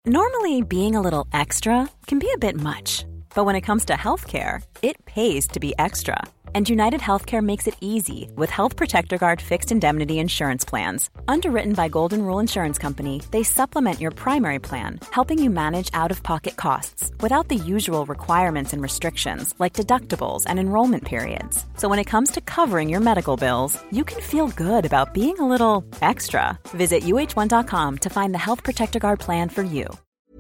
Normally, being a little extra can be a bit much. But when it comes to healthcare, it pays to be extra. And United Healthcare makes it easy with Health Protector Guard fixed indemnity insurance plans. Underwritten by Golden Rule Insurance Company, they supplement your primary plan, helping you manage out-of-pocket costs without the usual requirements and restrictions like deductibles and enrollment periods. So when it comes to covering your medical bills, you can feel good about being a little extra. Visit uh1.com to find the Health Protector Guard plan for you.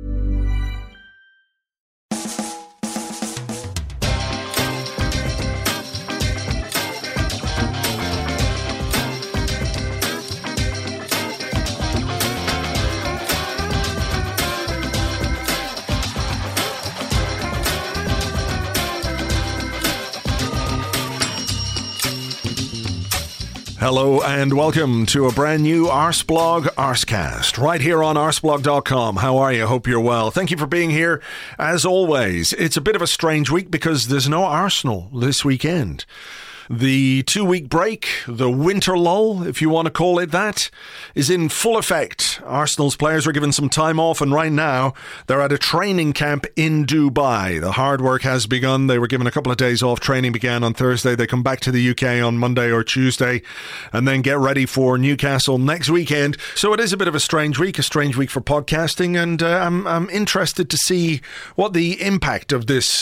Hello and welcome to a brand new Arsblog Arscast, right here on arsblog.com. How are you? Hope you're well. Thank you for being here. As always, it's a bit of a strange week because there's no Arsenal this weekend. The 2-week break, the winter lull, if you want to call it that, is in full effect. Arsenal's players were given some time off, and right now they're at a training camp in Dubai. The hard work has begun. They were given a couple of days off. Training began on Thursday. They come back to the UK on Monday or Tuesday and then get ready for Newcastle next weekend. So it is a bit of a strange week for podcasting, and I'm interested to see what the impact of this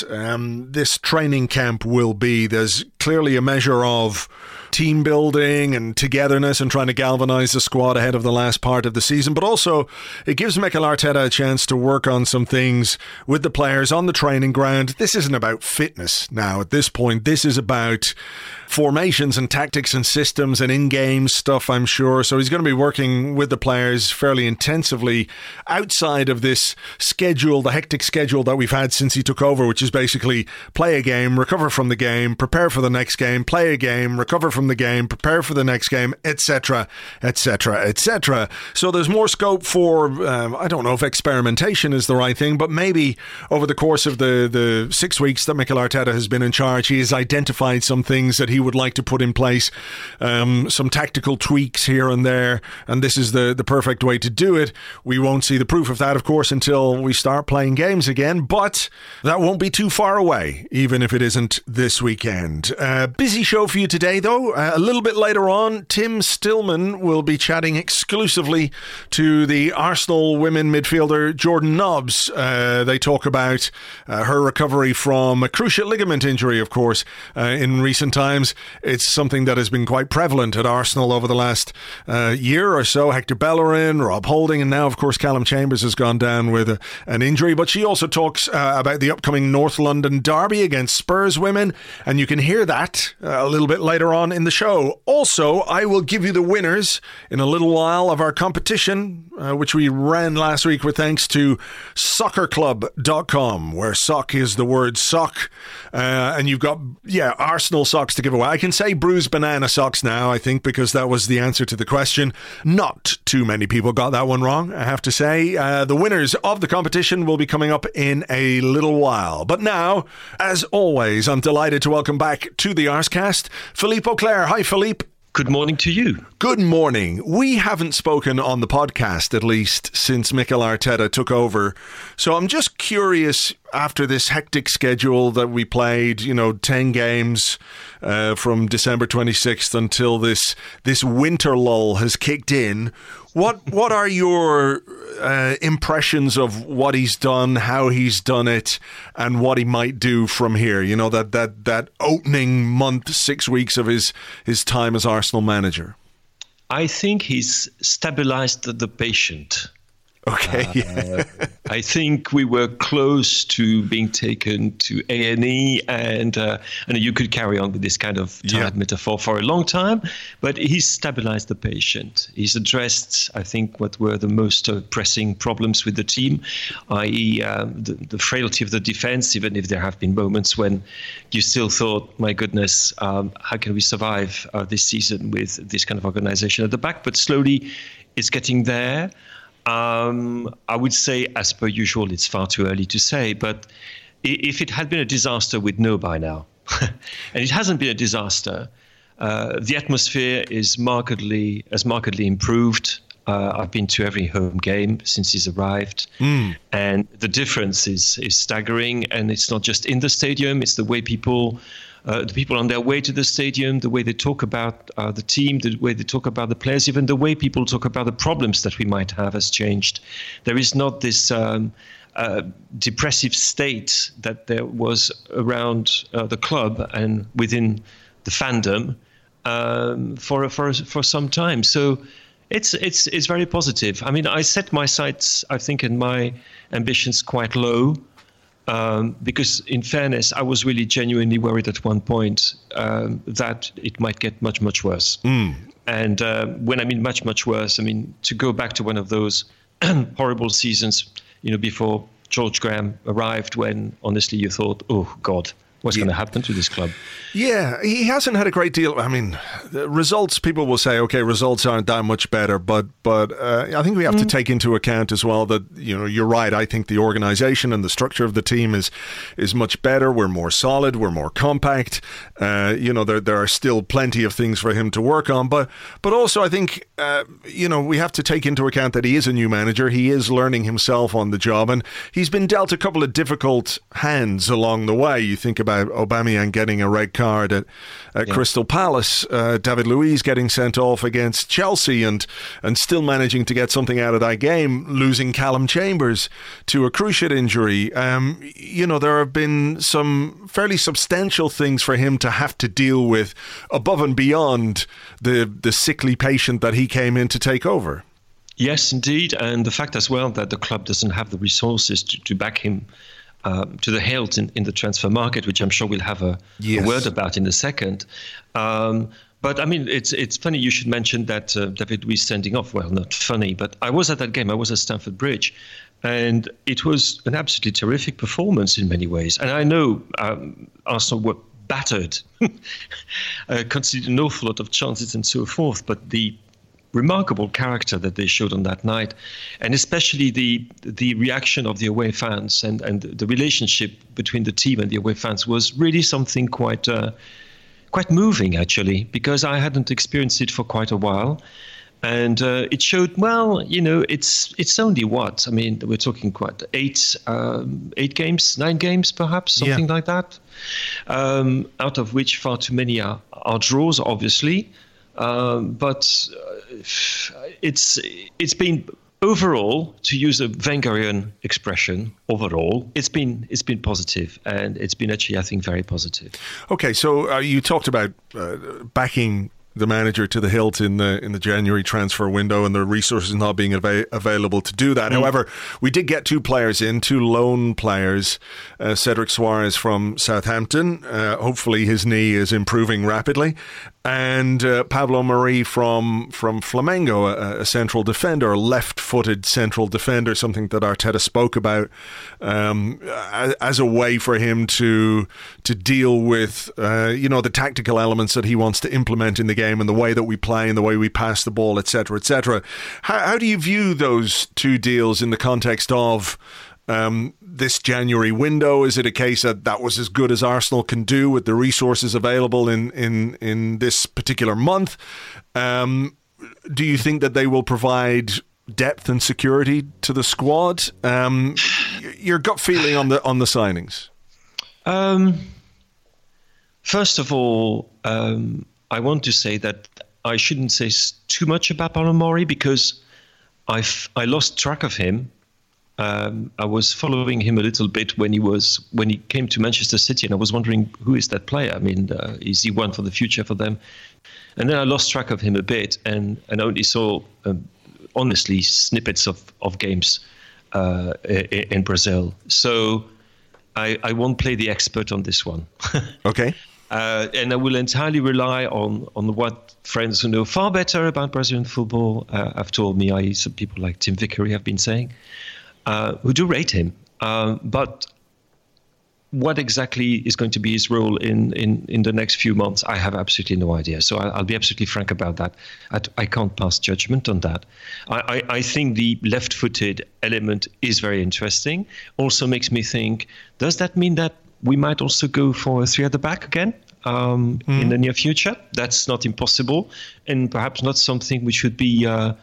training camp will be. There's clearly a measure of team building and togetherness and trying to galvanise the squad ahead of the last part of the season, but also it gives Mikel Arteta a chance to work on some things with the players on the training ground. This isn't about fitness now at this point. This is about formations and tactics and systems and in-game stuff, I'm sure. So he's going to be working with the players fairly intensively outside of this schedule, the hectic schedule that we've had since he took over, which is basically play a game, recover from the game, prepare for the next game, play a game, recover from the game, prepare for the next game, etc., etc., etc. So there's more scope for, I don't know if experimentation is the right thing, but maybe over the course of the 6 weeks that Mikel Arteta has been in charge, he has identified some things that he would like to put in place, some tactical tweaks here and there, and this is the perfect way to do it. We won't see the proof of that, of course, until we start playing games again, but that won't be too far away, even if it isn't this weekend. Busy show for you today, though. A little bit later on, Tim Stillman will be chatting exclusively to the Arsenal women midfielder Jordan Nobbs. They talk about her recovery from a cruciate ligament injury, of course, in recent times. It's something that has been quite prevalent at Arsenal over the last year or so. Hector Bellerin, Rob Holding, and now, of course, Callum Chambers has gone down with an injury. But she also talks about the upcoming North London derby against Spurs women, and you can hear that a little bit later on in the show. Also, I will give you the winners in a little while of our competition, which we ran last week with thanks to soccerclub.com, where sock is the word sock, and you've got, Arsenal socks to give away. I can say bruised banana socks now, I think, because that was the answer to the question. Not too many people got that one wrong, I have to say. The winners of the competition will be coming up in a little while. But now, as always, I'm delighted to welcome back to the Arscast Philippe Auclair. Hi, Philippe. Good morning to you. Good morning. We haven't spoken on the podcast, at least, since Mikel Arteta took over. So I'm just curious, after this hectic schedule that we played, 10 games from December 26th until this winter lull has kicked in, what are your impressions of what he's done, how he's done it, and what he might do from here? That opening month, 6 weeks of his time as Arsenal manager. I think he's stabilized the patient. Okay. I think we were close to being taken to A&E, and you could carry on with this kind of tired metaphor for a long time, but he's stabilized the patient. He's addressed, I think, what were the most pressing problems with the team, i.e. the frailty of the defense, even if there have been moments when you still thought, my goodness, how can we survive this season with this kind of organization at the back? But slowly it's getting there. I would say, as per usual, it's far too early to say, but if it had been a disaster, we'd know by now. And it hasn't been a disaster. The atmosphere is markedly improved. I've been to every home game since he's arrived, and the difference is staggering. And it's not just in the stadium; it's the way the people on their way to the stadium, the way they talk about the team, the way they talk about the players, even the way people talk about the problems that we might have has changed. There is not this depressive state that there was around the club and within the fandom for some time. So it's very positive. I mean, I set my sights, I think, and my ambitions quite low. Because in fairness, I was really genuinely worried at one point that it might get much, much worse. And when I mean much, much worse, I mean to go back to one of those horrible seasons, before George Graham arrived, when honestly you thought, oh God, what's going to happen to this club? Yeah, he hasn't had a great deal. I mean, the results, people will say, okay, results aren't that much better, but I think we have to take into account as well that, you're right. I think the organisation and the structure of the team is much better. We're more solid. We're more compact. There are still plenty of things for him to work on, but also I think, we have to take into account that he is a new manager. He is learning himself on the job, and he's been dealt a couple of difficult hands along the way. You think about Aubameyang getting a red card at Crystal Palace, David Luiz getting sent off against Chelsea and still managing to get something out of that game, losing Callum Chambers to a cruciate injury. There have been some fairly substantial things for him to have to deal with above and beyond the sickly patient that he came in to take over. Yes, indeed. And the fact as well that the club doesn't have the resources to back him to the hilt in the transfer market, which I'm sure we'll have a word about in a second. But I mean, it's funny you should mention that David Luiz standing off. Well, not funny, but I was at that game. I was at Stamford Bridge, and it was an absolutely terrific performance in many ways. And I know Arsenal were battered, conceded an awful lot of chances and so forth, but the remarkable character that they showed on that night, and especially the reaction of the away fans and the relationship between the team and the away fans was really something quite moving, actually, because I hadn't experienced it for quite a while. And it showed, well, it's only what? I mean, we're talking quite 8 games, 9 games, perhaps, something like that, out of which far too many are draws, obviously. But it's been overall, to use a Wengerian expression, it's been positive, and it's been actually, I think, very positive. Okay, so you talked about backing the manager to the hilt in the January transfer window and the resources not being available to do that. However, we did get 2 players in, 2 loan players, Cedric Soares from Southampton. Hopefully his knee is improving rapidly. And Pablo Mari from Flamengo, a central defender, a left-footed central defender, something that Arteta spoke about as a way for him to deal with the tactical elements that he wants to implement in the game and the way that we play and the way we pass the ball, etc., etc. How do you view those 2 deals in the context of this January window? Is it a case that was as good as Arsenal can do with the resources available in this particular month? Do you think that they will provide depth and security to the squad? Your gut feeling on the signings? First of all, I want to say that I shouldn't say too much about Pablo Mari because I lost track of him. I was following him a little bit when he came to Manchester City, and I was wondering, who is that player? I mean, is he one for the future for them? And then I lost track of him a bit, and only saw, honestly, snippets of games in Brazil. So I won't play the expert on this one. Okay. And I will entirely rely on what friends who know far better about Brazilian football have told me, i.e. some people like Tim Vickery have been saying, who do rate him. But what exactly is going to be his role in the next few months, I have absolutely no idea. So I'll be absolutely frank about that. I can't pass judgment on that. I think the left-footed element is very interesting. Also makes me think, does that mean that we might also go for a 3 at the back again in the near future? That's not impossible, and perhaps not something which should be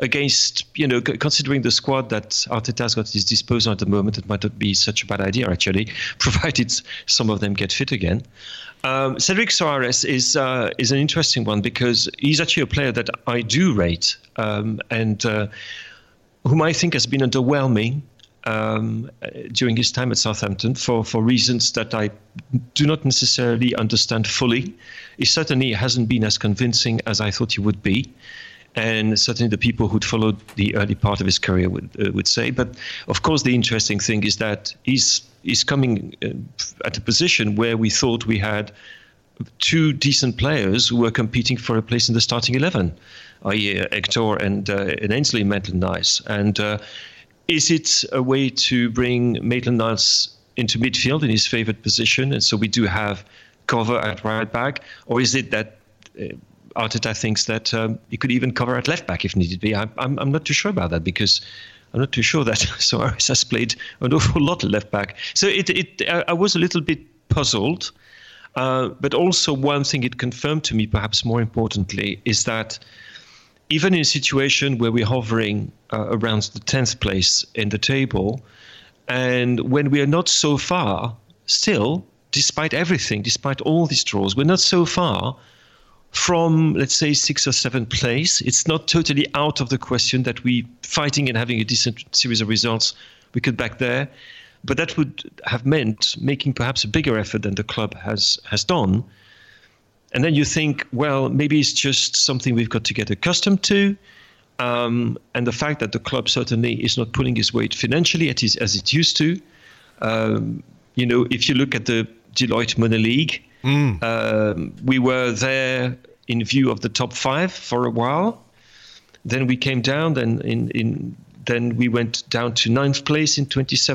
against, considering the squad that Arteta has got at his disposal at the moment, it might not be such a bad idea, actually, provided some of them get fit again. Cedric Soares is an interesting one because he's actually a player that I do rate and whom I think has been underwhelming during his time at Southampton for reasons that I do not necessarily understand fully. He certainly hasn't been as convincing as I thought he would be. And certainly the people who'd followed the early part of his career would say. But of course, the interesting thing is that he's coming at a position where we thought we had two decent players who were competing for a place in the starting 11, i.e. Hector and Ainsley Maitland-Niles. And is it a way to bring Maitland-Niles into midfield in his favoured position, and so we do have cover at right back, or is it that Arteta thinks that he could even cover at left back if needed be? I'm not too sure about that, because I'm not too sure that Soares has played an awful lot of left back. So I was a little bit puzzled, but also one thing it confirmed to me, perhaps more importantly, is that even in a situation where we're hovering around the 10th place in the table, and when we are not so far, still, despite everything, despite all these draws, we're not so far from, let's say, 6th or 7th place. It's not totally out of the question that we fighting and having a decent series of results, we could back there. But that would have meant making perhaps a bigger effort than the club has done. And then you think, well, maybe it's just something we've got to get accustomed to. And the fact that the club certainly is not pulling his weight financially as it used to. If you look at the Deloitte Money League, we were there in view of the top 5 for a while. Then we came down. Then we went down to 9th place in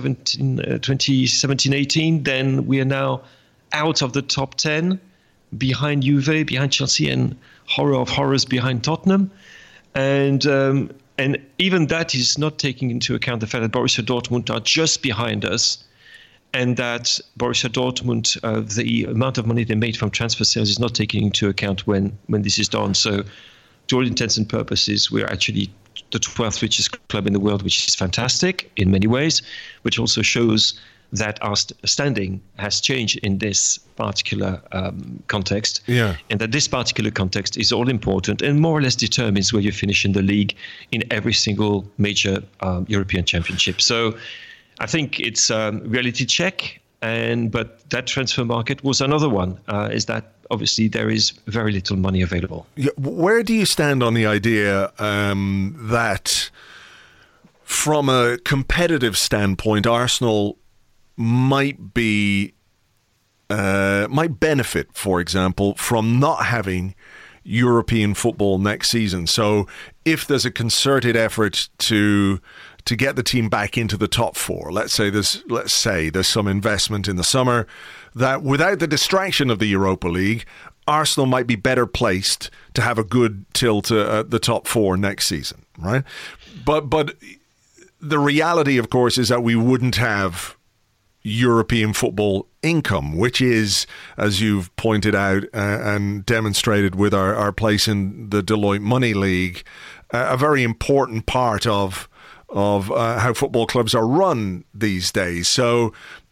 2017-18. Then we are now out of the top 10, behind Juve, behind Chelsea, and horror of horrors behind Tottenham. And even that is not taking into account the fact that Borussia Dortmund are just behind us, and that Borussia Dortmund, the amount of money they made from transfer sales is not taken into account when this is done. So to all intents and purposes, we're actually the 12th richest club in the world, which is fantastic in many ways, which also shows that our standing has changed in this particular context, and that this particular context is all important and more or less determines where you finish in the league in every single major European championship. So I think it's a reality check, but that transfer market was another one, is that obviously there is very little money available. Where do you stand on the idea that from a competitive standpoint, Arsenal might benefit, for example, from not having European football next season? So if there's a concerted effort to get the team back into the top 4, let's say there's some investment in the summer, that without the distraction of the Europa League, Arsenal might be better placed to have a good tilt to the top 4 next season, right? But the reality, of course, is that we wouldn't have European football income, which is, as you've pointed out and demonstrated with our place in the Deloitte Money League, a very important part of how football clubs are run these days. So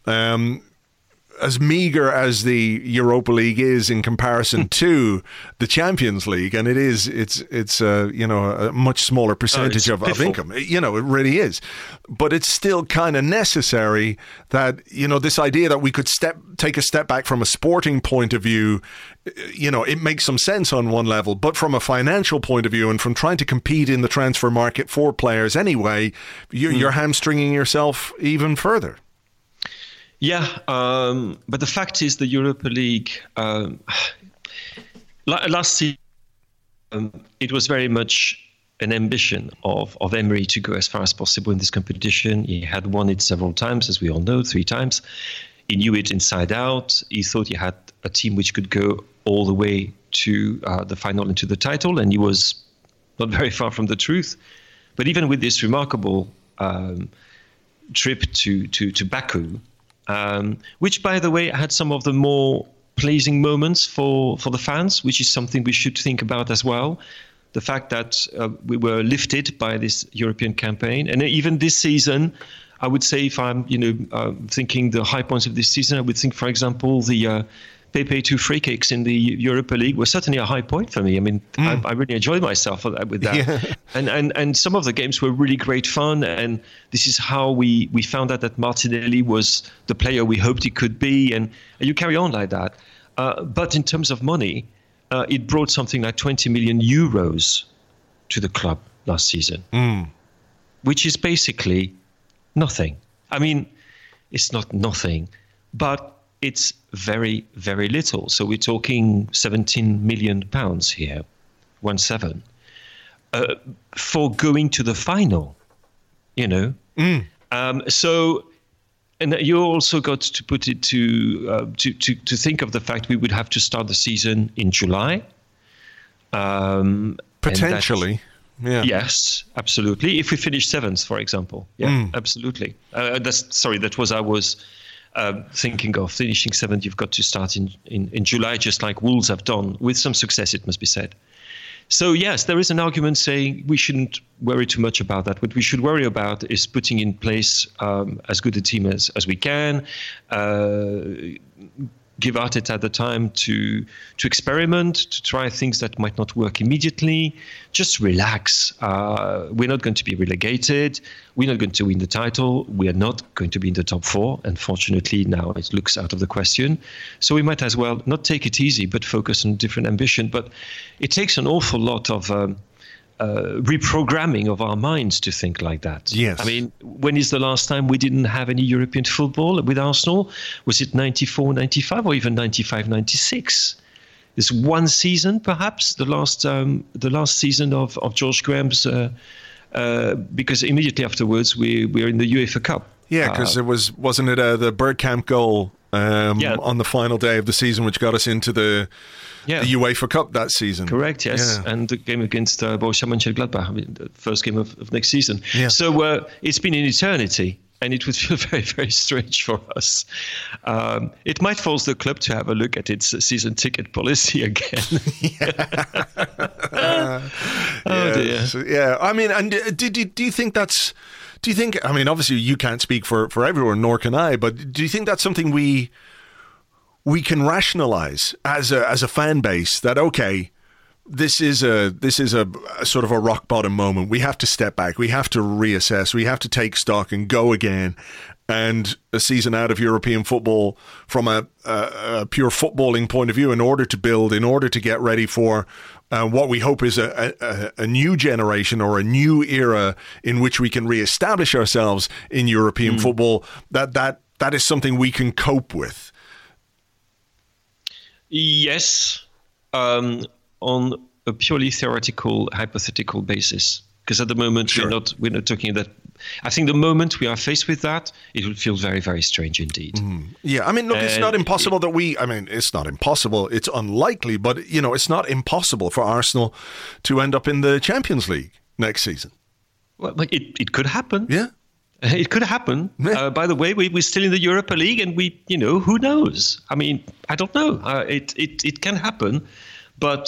as meager as the Europa League is in comparison to the Champions League, and it's a much smaller percentage of income. It really is, but it's still kind of necessary that this idea that we could take a step back from a sporting point of view. It makes some sense on one level, but from a financial point of view and from trying to compete in the transfer market for players anyway, you're hamstringing yourself even further. Yeah, but the fact is the Europa League, last season, it was very much an ambition of Emery to go as far as possible in this competition. He had won it several times, as we all know, 3 times. He knew it inside out. He thought he had a team which could go all the way to the final and to the title, and he was not very far from the truth. But even with this remarkable trip to Baku, which, by the way, had some of the more pleasing moments for the fans, which is something we should think about as well. the fact that we were lifted by this European campaign. And even this season, I would say, if I'm thinking the high points of this season, I would think, for example, the Pepe 2 free kicks in the Europa League was certainly a high point for me. I mean, I really enjoyed myself with that. Yeah. And some of the games were really great fun. And this is how we found out that Martinelli was the player we hoped he could be. And you carry on like that. But in terms of money, it brought something like 20 million euros to the club last season, which is basically nothing. I mean, it's not nothing, but it's very, very little. So we're talking 17 million pounds here, 17, for going to the final, So, and you also got to put it to think of the fact we would have to start the season in July. Potentially. Yeah. Yes, absolutely. If we finish 7th, for example. Yeah, absolutely. That was I was thinking of finishing 7th. You've got to start in July, just like Wolves have done, with some success, it must be said. So, yes, there is an argument saying we shouldn't worry too much about that. What we should worry about is putting in place as good a team as we can, give Arteta the time to experiment, to try things that might not work immediately. Just relax. We're not going to be relegated. We're not going to win the title. We are not going to be in the top 4. Unfortunately, now it looks out of the question. So we might as well not take it easy, but focus on different ambition. But it takes an awful lot of reprogramming of our minds to think like that. Yes. I mean, when is the last time we didn't have any European football with Arsenal? Was it 94, 95, or even 95, 96? This one season, perhaps, the last season of George Graham's, because immediately afterwards we were in the UEFA Cup. Yeah, because wasn't it the Bergkamp goal on the final day of the season, which got us into the UEFA Cup that season. Correct, yes. Yeah. And the game against Borussia Mönchengladbach, the first game of next season. Yeah. So it's been an eternity, and it would feel very, very strange for us. It might force the club to have a look at its season ticket policy again. Oh, dear. So, yeah, I mean, and do you think that's... Do you think, I mean, obviously you can't speak for everyone, nor can I, but do you think that's something we can rationalize as a fan base, that, okay, this is a sort of a rock bottom moment. We have to step back. We have to reassess. We have to take stock and go again. And a season out of European football from a pure footballing point of view, in order to build, in order to get ready for what we hope is a new generation or a new era in which we can reestablish ourselves in European football, that is something we can cope with. Yes, on a purely theoretical, hypothetical basis. Because at the moment, sure, we're not talking that. I think the moment we are faced with that, it will feel very, very strange indeed. Yeah, I mean, look, it's not impossible it's not impossible. It's unlikely, but, it's not impossible for Arsenal to end up in the Champions League next season. Well, it could happen. Yeah. It could happen. Yeah. By the way, we're still in the Europa League, and who knows? I mean, I don't know. It can happen. But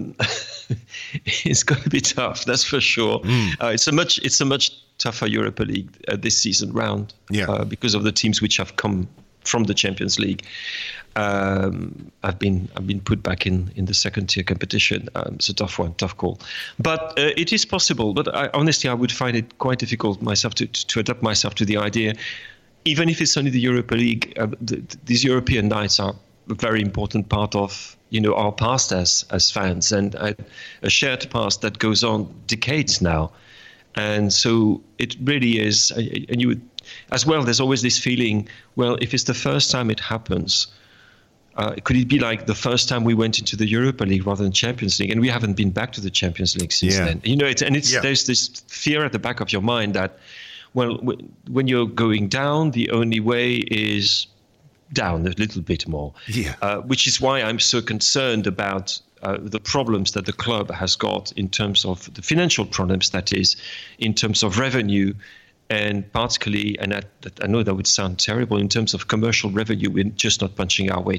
it's going to be tough, that's for sure. It's a much tougher Europa League this season round, because of the teams which have come from the Champions League. I've been put back in the second tier competition. It's a tough one, tough call. But it is possible. But honestly, I would find it quite difficult myself to adapt myself to the idea. Even if it's only the Europa League, these European nights are a very important part of our past as fans, and a shared past that goes on decades now. And so it really is, and you would, as well, there's always this feeling, well, if it's the first time it happens, could it be like the first time we went into the Europa League rather than Champions League? And we haven't been back to the Champions League since then. There's this fear at the back of your mind that, well, when you're going down, the only way is down a little bit more, which is why I'm so concerned about the problems that the club has got in terms of the financial problems, that is, in terms of revenue, and particularly, and I know that would sound terrible, in terms of commercial revenue, we're just not punching our weight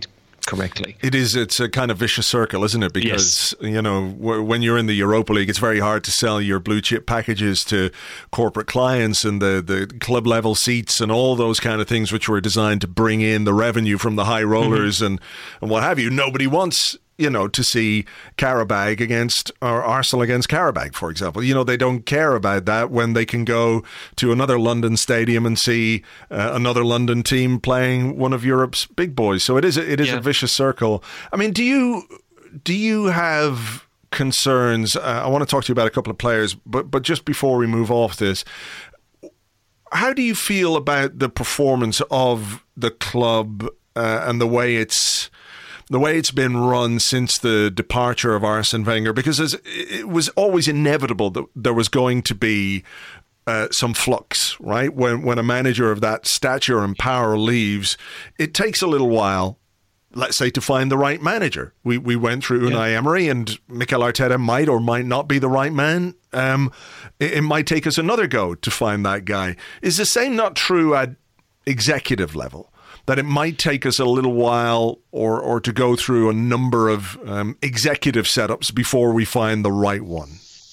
correctly. It's a kind of vicious circle, isn't it? Because, when you're in the Europa League, it's very hard to sell your blue chip packages to corporate clients and the club level seats and all those kind of things which were designed to bring in the revenue from the high rollers and what have you. Nobody wants to see Qarabag or Arsenal against Qarabag, for example. They don't care about that when they can go to another London stadium and see another London team playing one of Europe's big boys. So it is a vicious circle. I mean, do you have concerns? I want to talk to you about a couple of players, but just before we move off this, how do you feel about the performance of the club and the way it's been run since the departure of Arsene Wenger? Because it was always inevitable that there was going to be some flux, right? When a manager of that stature and power leaves, it takes a little while, let's say, to find the right manager. We went through Unai Emery, and Mikel Arteta might or might not be the right man. It might take us another go to find that guy. Is the same not true at executive level? That it might take us a little while or to go through a number of executive setups before we find the right one?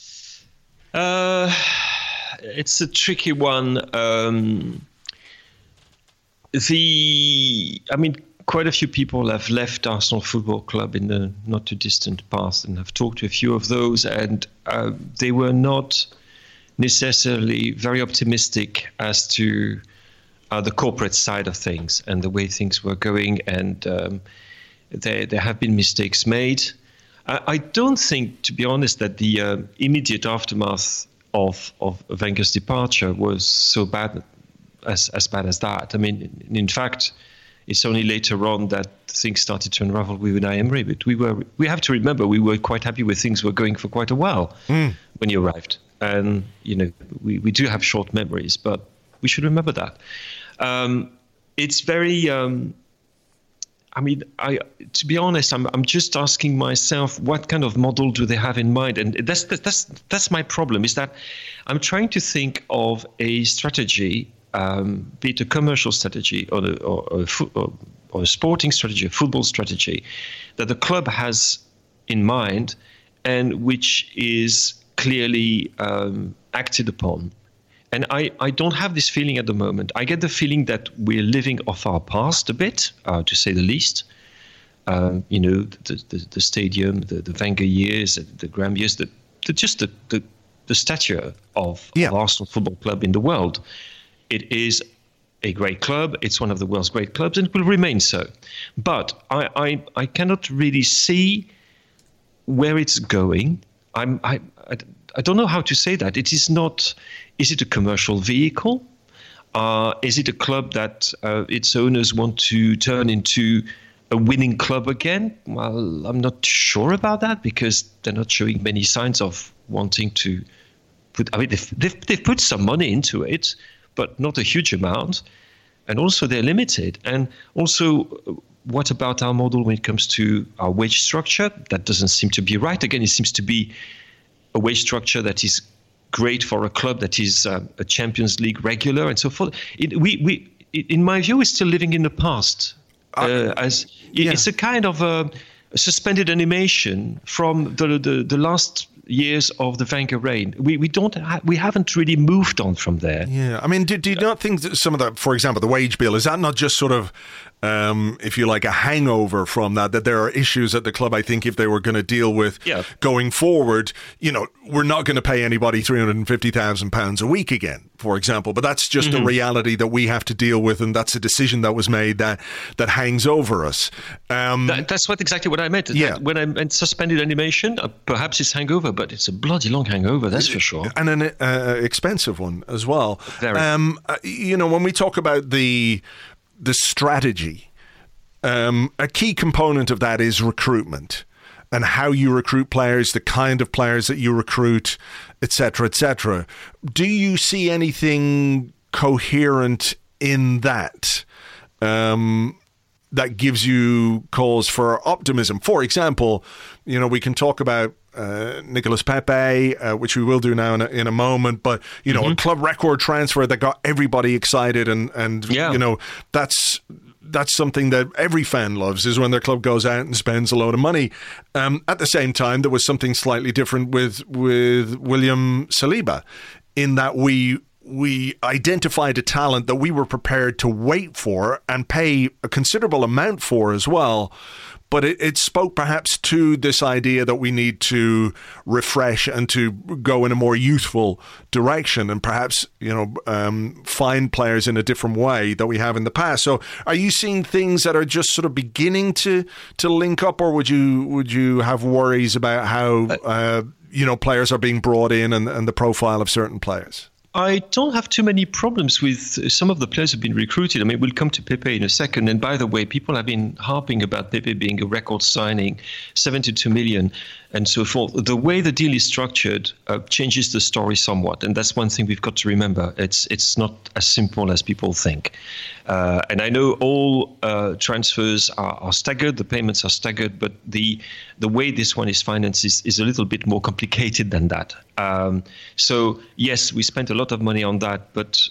It's a tricky one. Quite a few people have left Arsenal Football Club in the not too distant past, and I've talked to a few of those, and they were not necessarily very optimistic as to the corporate side of things and the way things were going, and there have been mistakes made. I don't think, to be honest, that the immediate aftermath of Wenger's departure was so bad as bad as that. I mean, in fact, it's only later on that things started to unravel with Unai Emery. But we have to remember we were quite happy with things were going for quite a while when he arrived, and we do have short memories, but we should remember that. It's very. To be honest, I'm just asking myself, what kind of model do they have in mind? And that's my problem. Is that I'm trying to think of a strategy, be it a commercial strategy or a sporting strategy, a football strategy, that the club has in mind, and which is clearly acted upon. And I don't have this feeling at the moment. I get the feeling that we're living off our past a bit, to say the least. The stadium, the Wenger years, the Graham years, the stature of Arsenal Football Club in the world. It is a great club. It's one of the world's great clubs, and it will remain so. But I cannot really see where it's going. I don't know how to say that. It is not. Is it a commercial vehicle? Is it a club that its owners want to turn into a winning club again? Well, I'm not sure about that, because they're not showing many signs of wanting to put. I mean, they've put some money into it, but not a huge amount, and also they're limited. And also, what about our model when it comes to our wage structure? That doesn't seem to be right. Again, it seems to be a wage structure that is great for a club that is a Champions League regular and so forth. In my view, we're still living in the past. It's a kind of a suspended animation from the last years of the Wenger reign. We haven't really moved on from there. Yeah, I mean, do you not think that some of the, for example, the wage bill, is that not just sort of, if you like, a hangover from that there are issues at the club, I think, if they were going to deal with going forward, we're not going to pay anybody £350,000 a week again, for example, but that's just a reality that we have to deal with, and that's a decision that was made that hangs over us. That's exactly what I meant. Yeah. When I meant suspended animation, perhaps it's hangover, but it's a bloody long hangover, that's for sure. And an expensive one as well. Very. When we talk about the strategy, a key component of that is recruitment, and how you recruit players, the kind of players that you recruit, etc., etc. Do you see anything coherent in that that gives you cause for optimism? For example, we can talk about Nicolas Pepe, which we will do now in a moment, but a club record transfer that got everybody excited, and that's that's something that every fan loves, is when their club goes out and spends a load of money. At the same time, there was something slightly different with William Saliba, in that we identified a talent that we were prepared to wait for and pay a considerable amount for as well. But it spoke perhaps to this idea that we need to refresh and to go in a more youthful direction, and perhaps, find players in a different way that we have in the past. So are you seeing things that are just sort of beginning to link up, or would you have worries about how players are being brought in and the profile of certain players? I don't have too many problems with some of the players who've been recruited. I mean, we'll come to Pepe in a second. And by the way, people have been harping about Pepe being a record signing, 72 million and so forth. The way the deal is structured changes the story somewhat. And that's one thing we've got to remember. It's not as simple as people think. And I know all transfers are staggered, the payments are staggered, but the way this one is financed is a little bit more complicated than that. So yes, we spent a lot of money on that, but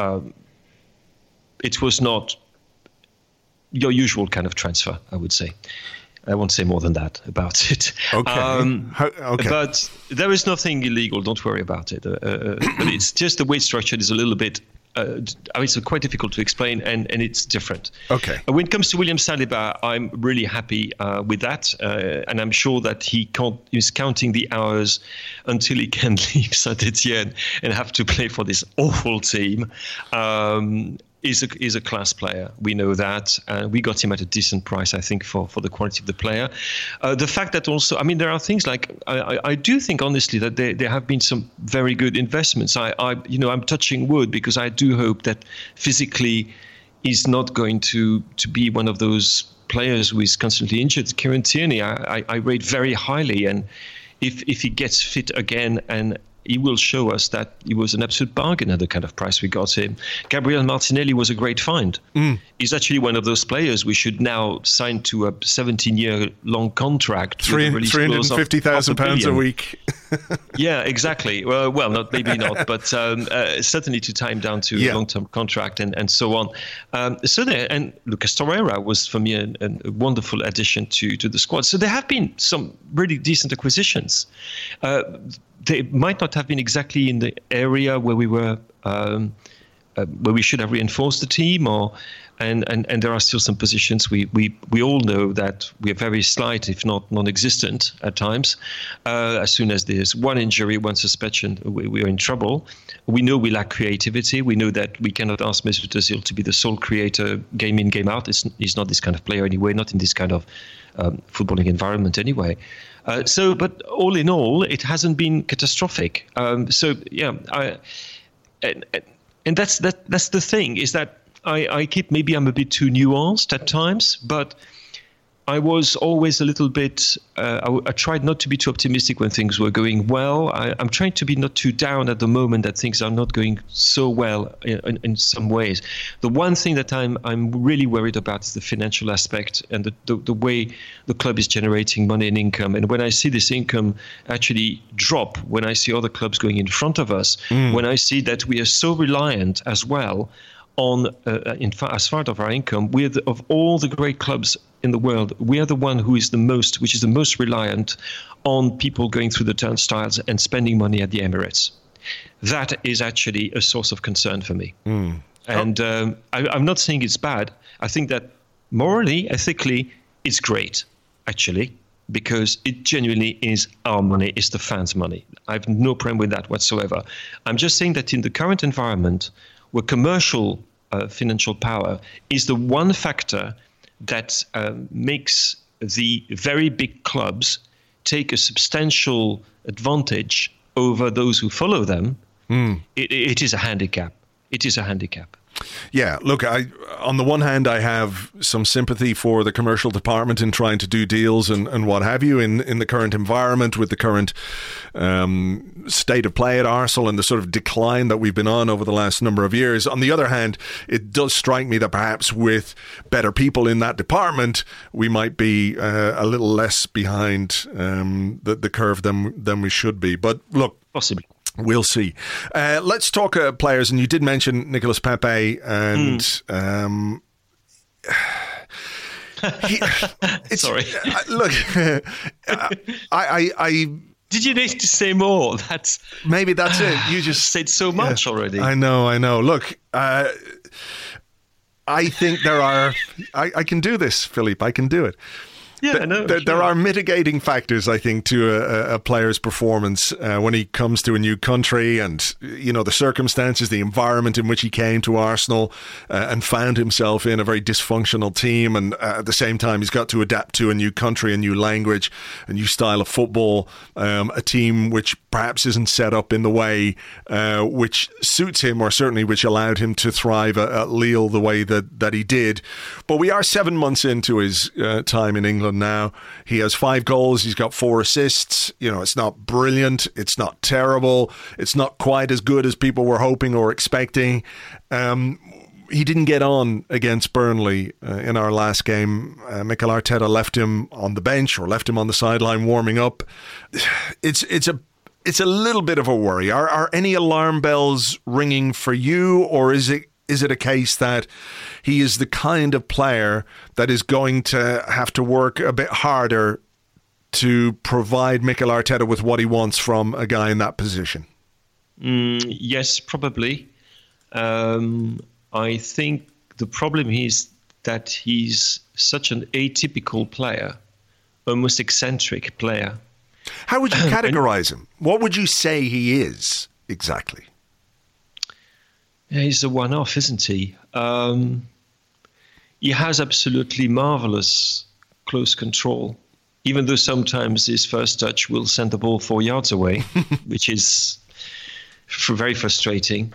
it was not your usual kind of transfer, I would say. I won't say more than that about it. Okay. Okay. But there is nothing illegal. Don't worry about it. But it's just the way it's structured is a little bit. It's quite difficult to explain, and it's different. Okay. When it comes to William Saliba, I'm really happy with that, and I'm sure that he's counting the hours until he can leave Saint-Etienne and have to play for this awful team. Is a class player. We know that. We got him at a decent price, I think, for the quality of the player. The fact that also, I mean, there are things like, I do think, honestly, that there have been some very good investments. I'm touching wood, because I do hope that physically he's not going to be one of those players who is constantly injured. Kieran Tierney, I rate very highly. And if he gets fit again, and he will show us that he was an absolute bargain at the kind of price we got him. Gabriel Martinelli was a great find. He's actually one of those players we should now sign to a 17-year-long contract. £350,000 a week. Yeah, exactly. Well, maybe not, but certainly to tie him down to a long-term contract and so on. And Lucas Torreira was, for me, a wonderful addition to the squad. So there have been some really decent acquisitions. They might not have been exactly in the area where we were, where we should have reinforced the team, and there are still some positions we all know that we are very slight, if not non-existent at times. As soon as there's one injury, one suspension, we are in trouble. We know we lack creativity. We know that we cannot ask Mesut Özil to be the sole creator, game in, game out. He's not this kind of player anyway, not in this kind of footballing environment anyway. But all in all, it hasn't been catastrophic. And that's the thing, is that maybe I'm a bit too nuanced at times, but I was always a little bit, I tried not to be too optimistic when things were going well. I'm trying to be not too down at the moment that things are not going so well in some ways. The one thing that I'm really worried about is the financial aspect and the way the club is generating money and income. And when I see this income actually drop, when I see other clubs going in front of us, when I see that we are so reliant as well on, as part of our income, of all the great clubs in the world, we are the one which is the most reliant on people going through the turnstiles and spending money at the Emirates. That is actually a source of concern for me. And I'm not saying it's bad. I think that morally, ethically, it's great, actually, because it genuinely is our money, it's the fans' money. I have no problem with that whatsoever. I'm just saying that in the current environment, where commercial financial power is the one factor that makes the very big clubs take a substantial advantage over those who follow them, it is a handicap. It is a handicap. Yeah, look, on the one hand, I have some sympathy for the commercial department in trying to do deals and what have you in the current environment, with the current state of play at Arsenal and the sort of decline that we've been on over the last number of years. On the other hand, it does strike me that perhaps with better people in that department, we might be a little less behind the curve than we should be. But look, possibly. We'll see. Let's talk players, and you did mention Nicolas Pepe, and Sorry. Look, I did you need to say more? Maybe that's it. You just said so much already. I know. Look, I think there are... I can do this, Philippe. I can do it. Yeah, I know. There are mitigating factors, I think, to a player's performance when he comes to a new country, and the circumstances, the environment in which he came to Arsenal and found himself in a very dysfunctional team, and at the same time he's got to adapt to a new country, a new language, a new style of football, a team which perhaps isn't set up in the way which suits him, or certainly which allowed him to thrive at Lille the way that he did. But we are 7 months into his time in England now. He has 5 goals. He's got 4 assists. It's not brilliant. It's not terrible. It's not quite as good as people were hoping or expecting. He didn't get on against Burnley in our last game. Mikel Arteta left him on the bench, or left him on the sideline warming up. It's a little bit of a worry. Are any alarm bells ringing for you, or is it a case that he is the kind of player that is going to have to work a bit harder to provide Mikel Arteta with what he wants from a guy in that position? Yes, probably. I think the problem is that he's such an atypical player, almost eccentric player. How would you categorize him? What would you say he is exactly? Yeah, he's a one-off, isn't he? He has absolutely marvelous close control, even though sometimes his first touch will send the ball 4 yards away, which is very frustrating.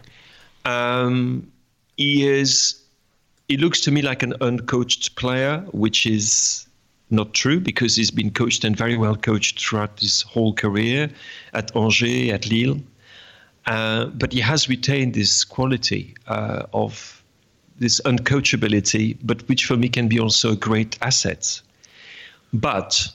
He looks to me like an uncoached player, which is not true, because he's been coached and very well coached throughout his whole career at Angers, at Lille. But he has retained this quality of this uncoachability, but which for me can be also a great asset. But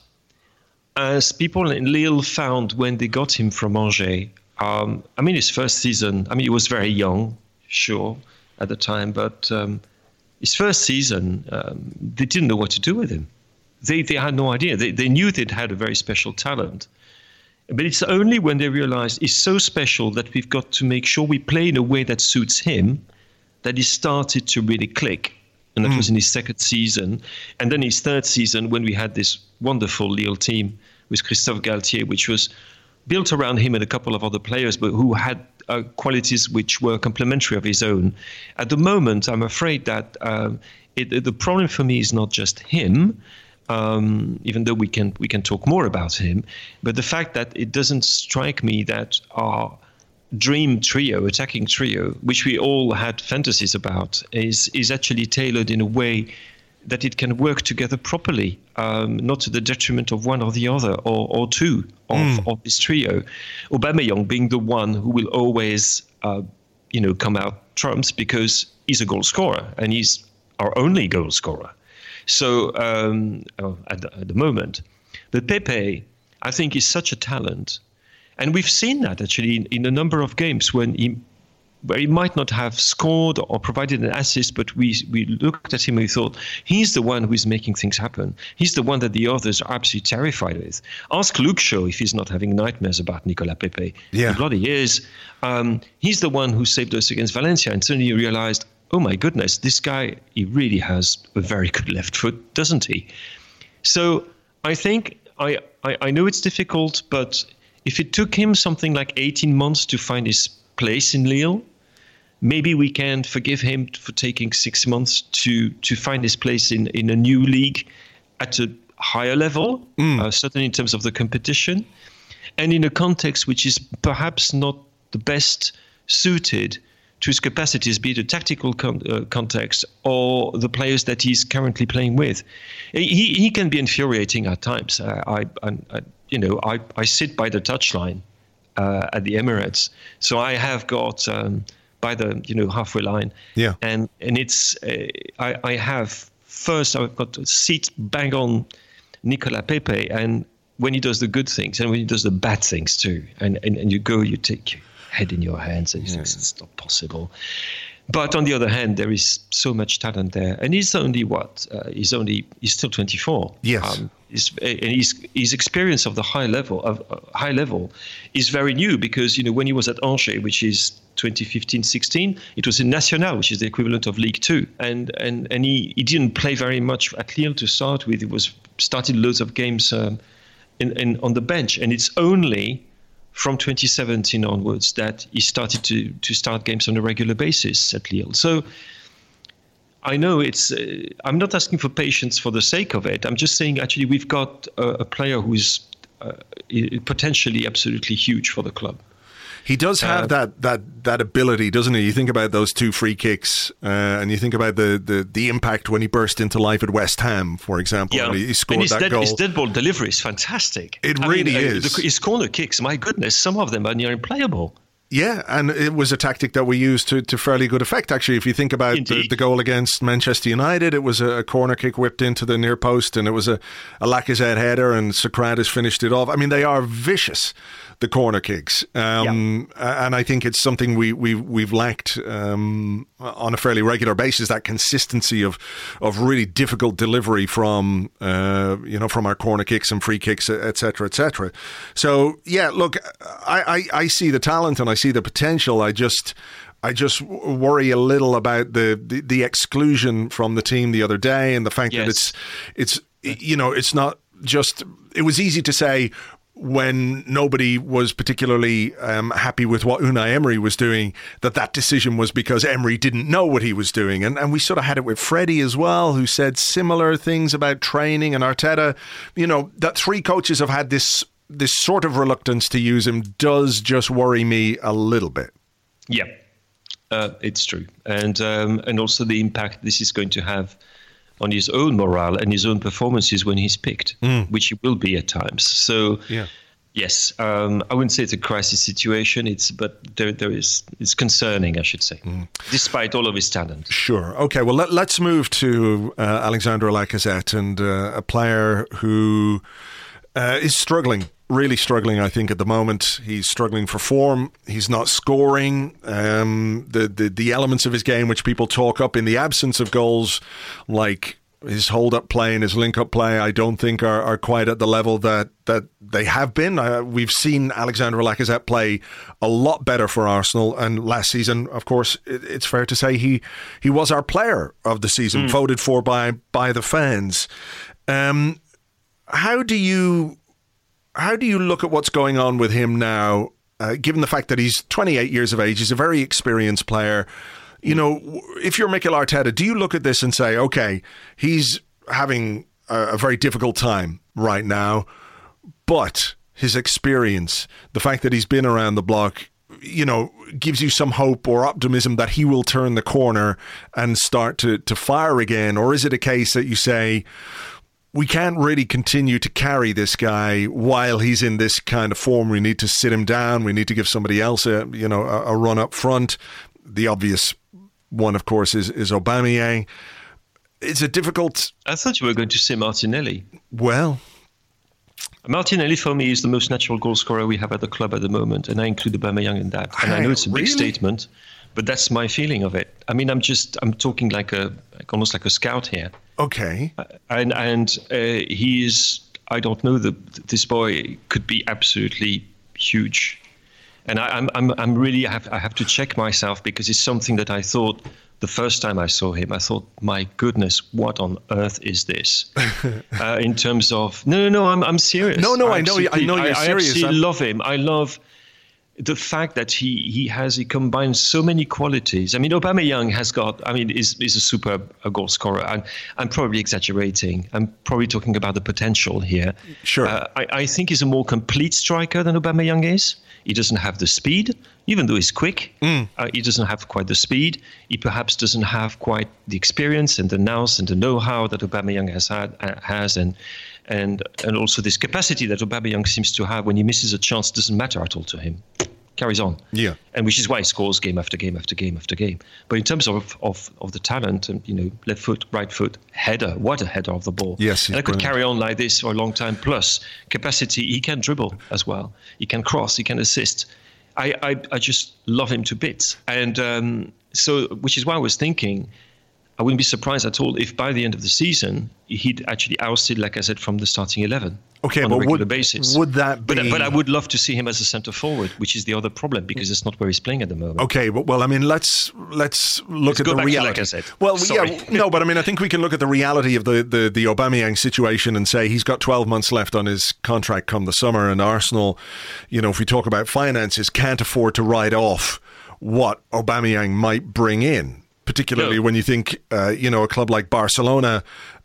as people in Lille found when they got him from Angers, his first season, he was very young, sure, at the time, but his first season, they didn't know what to do with him. They had no idea. They knew they'd had a very special talent. But it's only when they realized he's so special that we've got to make sure we play in a way that suits him that he started to really click. And that was in his second season. And then his third season, when we had this wonderful Lille team with Christophe Galtier, which was built around him and a couple of other players, but who had qualities which were complementary of his own. At the moment, I'm afraid that the problem for me is not just him, even though we can talk more about him, but the fact that it doesn't strike me that our dream trio, attacking trio, which we all had fantasies about, is actually tailored in a way that it can work together properly, not to the detriment of one or the other, or two of this trio. Aubameyang being the one who will always, come out trumps, because he's a goal scorer and he's our only goal scorer. So at the moment, but Pepe, I think, is such a talent. And we've seen that actually in a number of games where he might not have scored or provided an assist, but we looked at him and we thought, he's the one who is making things happen. He's the one that the others are absolutely terrified with. Ask Luke Shaw if he's not having nightmares about Nicolas Pepe. Yeah. He bloody is. He's the one who saved us against Valencia, and suddenly you realized, oh my goodness, this guy, he really has a very good left foot, doesn't he? So I think, I know it's difficult, but if it took him something like 18 months to find his place in Lille, maybe we can forgive him for taking 6 months to find his place in a new league at a higher level, certainly in terms of the competition, and in a context which is perhaps not the best suited to his capacities, be it a tactical context or the players that he's currently playing with. He can be infuriating at times. I sit by the touchline at the Emirates, so I have got by the halfway line. Yeah, and it's I have first I've got a seat bang on Nicolas Pepe, and when he does the good things and when he does the bad things too, and you take your head in your hands and you think it's not possible. But on the other hand, there is so much talent there, and he's only he's still 24. Yes. His experience of the high level is very new, because when he was at Angers, which is 2015-16, it was in National, which is the equivalent of League Two, and he didn't play very much at Lille to start with. He started loads of games on the bench, and it's only from 2017 onwards that he started to start games on a regular basis at Lille. So I know I'm not asking for patience for the sake of it. I'm just saying, actually, we've got a player who's potentially absolutely huge for the club. He does have that ability, doesn't he? You think about those 2 free kicks, and you think about the impact when he burst into life at West Ham, for example. Yeah. He scored that goal. His dead ball delivery is fantastic. It really is. His corner kicks, my goodness, some of them are near unplayable. Yeah, and it was a tactic that we used to fairly good effect, actually. If you think about the goal against Manchester United, it was a corner kick whipped into the near post, and it was a Lacazette header, and Socrates finished it off. I mean, they are vicious, the corner kicks. And I think it's something we've lacked on a fairly regular basis, that consistency of really difficult delivery from our corner kicks and free kicks, etc., etc. So, yeah, look, I see the talent and I see the potential. I just worry a little about the exclusion from the team the other day, and the fact that it's not just. It was easy to say when nobody was particularly happy with what Unai Emery was doing, that decision was because Emery didn't know what he was doing. And we sort of had it with Freddie as well, who said similar things about training, and Arteta. That 3 coaches have had this sort of reluctance to use him does just worry me a little bit. Yeah, it's true. And also the impact this is going to have on his own morale and his own performances when he's picked, which he will be at times. So, yes, I wouldn't say it's a crisis situation, but it's concerning, I should say, despite all of his talent. Sure. Okay, well, let's move to Alexandre Lacazette, and a player who is struggling. Really struggling, I think, at the moment. He's struggling for form. He's not scoring. The elements of his game which people talk up in the absence of goals, like his hold-up play and his link-up play, I don't think are quite at the level that they have been. We've seen Alexandre Lacazette play a lot better for Arsenal, and last season, of course, it's fair to say he was our player of the season, voted for by the fans. How do you look at what's going on with him now, given the fact that he's 28 years of age, he's a very experienced player? If you're Mikel Arteta, do you look at this and say, okay, he's having a very difficult time right now, but his experience, the fact that he's been around the block, gives you some hope or optimism that he will turn the corner and start to fire again? Or is it a case that you say, we can't really continue to carry this guy while he's in this kind of form? We need to sit him down. We need to give somebody else a run up front. The obvious one, of course, is Aubameyang. It's a difficult... I thought you were going to say Martinelli. Well, Martinelli, for me, is the most natural goal scorer we have at the club at the moment, and I include Aubameyang in that. And I know it's a big statement, but that's my feeling of it. I mean, I'm talking almost like a scout here. Okay. And he is, I don't know, this boy could be absolutely huge. And I'm really, I have to check myself, because it's something that I thought the first time I saw him, I thought, my goodness, what on earth is this? In terms of, no, I'm serious. No, I know you're serious. I absolutely love him. I love the fact that he combines so many qualities. I mean, Aubameyang is a superb goal scorer. And I'm probably exaggerating. I'm probably talking about the potential here. Sure. I think he's a more complete striker than Aubameyang is. He doesn't have the speed, even though he's quick. He doesn't have quite the speed. He perhaps doesn't have quite the experience and the nous and the know-how that Aubameyang has, and also this capacity that Aubameyang seems to have. When he misses a chance, it doesn't matter at all to him. Carries on. Yeah. And which is why he scores game after game after game after game. But in terms of the talent, and left foot, right foot, header, what a header of the ball. Yes. And I could carry on like this for a long time. Plus capacity, he can dribble as well. He can cross, he can assist. I just love him to bits. And So, which is why I was thinking, I wouldn't be surprised at all if by the end of the season he'd actually ousted Lacazette from the starting 11. Okay, on but a regular basis. Would that be? But I would love to see him as a centre forward, which is the other problem because it's not where he's playing at the moment. Okay, well, I mean, let's look at the reality. Well, but I mean, I think we can look at the reality of the Aubameyang situation and say he's got 12 months left on his contract come the summer, and Arsenal, if we talk about finances, can't afford to write off what Aubameyang might bring in, particularly when you think, a club like Barcelona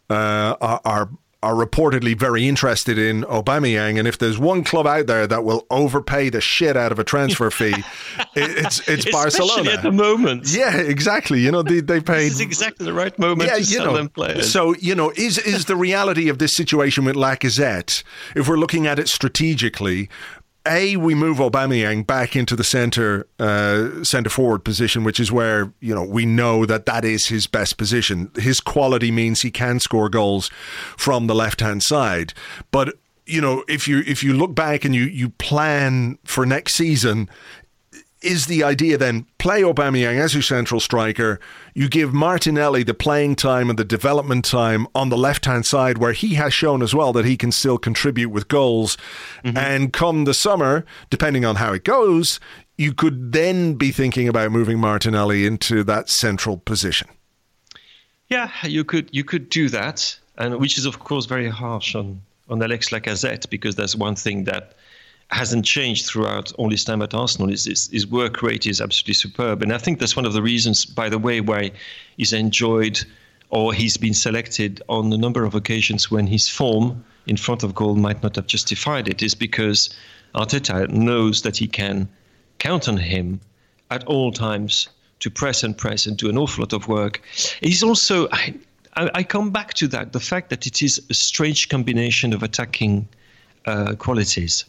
are reportedly very interested in Aubameyang, and if there's one club out there that will overpay the shit out of a transfer fee, it's Barcelona. Especially at the moment. Yeah, exactly. They paid. This is exactly the right moment to sell them players. So, is the reality of this situation with Lacazette, if we're looking at it strategically, we move Aubameyang back into the centre forward position, which is where we know that is his best position. His quality means he can score goals from the left hand side. But if you look back and you plan for next season, is the idea then play Aubameyang as your central striker? You give Martinelli the playing time and the development time on the left-hand side where he has shown as well that he can still contribute with goals. Mm-hmm. And come the summer, depending on how it goes, you could then be thinking about moving Martinelli into that central position. Yeah, you could do that, and which is of course very harsh on Alex Lacazette, because that's one thing that hasn't changed throughout all his time at Arsenal. His work rate is absolutely superb. And I think that's one of the reasons, by the way, why he's enjoyed or he's been selected on a number of occasions when his form in front of goal might not have justified it, is because Arteta knows that he can count on him at all times to press and do an awful lot of work. He's also, I come back to that, the fact that it is a strange combination of attacking qualities.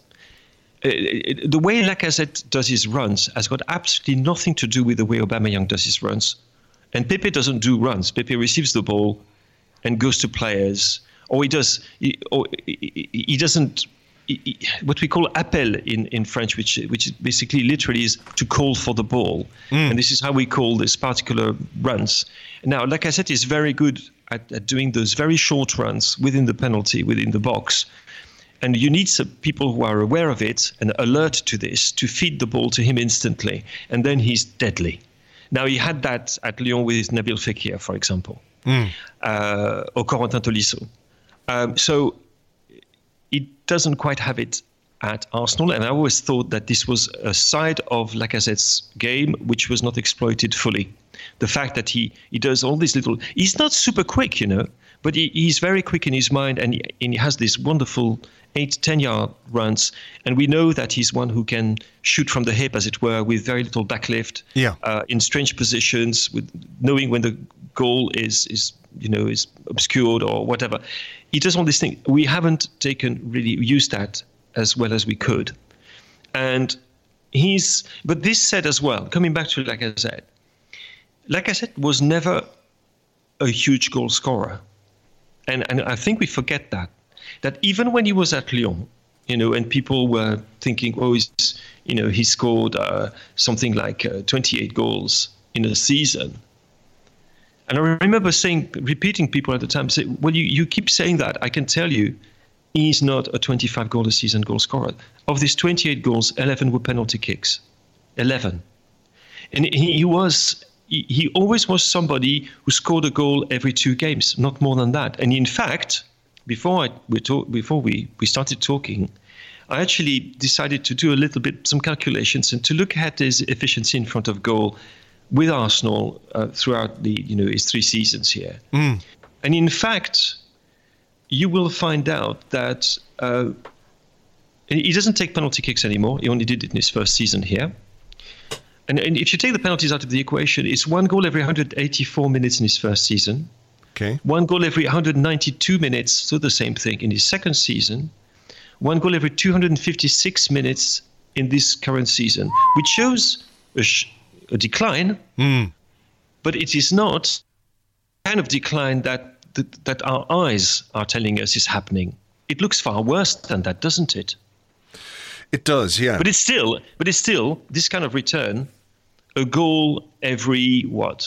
The way Lacazette does his runs has got absolutely nothing to do with the way Aubameyang does his runs. And Pepe doesn't do runs. Pepe receives the ball and goes to players, or he doesn't. What we call appel in French, which is basically literally is to call for the ball. And this is how we call this particular runs. Now, Lacazette is very good at doing those very short runs within the penalty, within the box. And you need some people who are aware of it and alert to this to feed the ball to him instantly. And then he's deadly. Now, he had that at Lyon with Nabil Fekir, for example, or Corentin Tolisso. So it doesn't quite have it at Arsenal. And I always thought that this was a side of Lacazette's game which was not exploited fully. The fact that he does all these little... He's not super quick, but he's very quick in his mind, and he has this wonderful 8-10 yard runs, and we know that he's one who can shoot from the hip, as it were, with very little backlift, in strange positions, with knowing when the goal is obscured or whatever. He does all these things. We haven't really used that as well as we could, but this said as well, coming back to Lacazette was never a huge goal scorer. And I think we forget that even when he was at Lyon, and people were thinking, he scored something like 28 goals in a season. And I remember repeating people at the time, say, well, you keep saying that. I can tell you, he's not a 25 goal a season goal scorer. Of these 28 goals, 11 were penalty kicks. 11. And he always was somebody who scored a goal every 2 games, not more than that. And in fact, before we started talking, I actually decided to do some calculations and to look at his efficiency in front of goal with Arsenal throughout his 3 seasons here. And in fact, you will find out that he doesn't take penalty kicks anymore. He only did it in his first season here. And if you take the penalties out of the equation, it's 1 goal every 184 minutes in his first season. Okay. 1 goal every 192 minutes, so the same thing in his second season. 1 goal every 256 minutes in this current season, which shows a decline, but it is not the kind of decline that our eyes are telling us is happening. It looks far worse than that, doesn't it? It does, yeah. But it's still this kind of return. a goal every,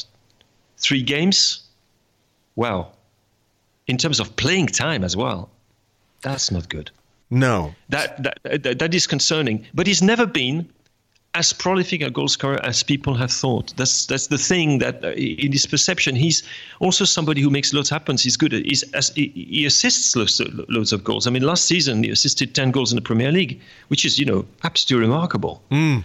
3 games? Well, in terms of playing time as well, that's not good. No. That is concerning. But he's never been as prolific a goal scorer as people have thought. That's the thing, that in his perception, he's also somebody who makes loads happen. He's good. He assists loads of goals. I mean, last season he assisted 10 goals in the Premier League, which is, absolutely remarkable.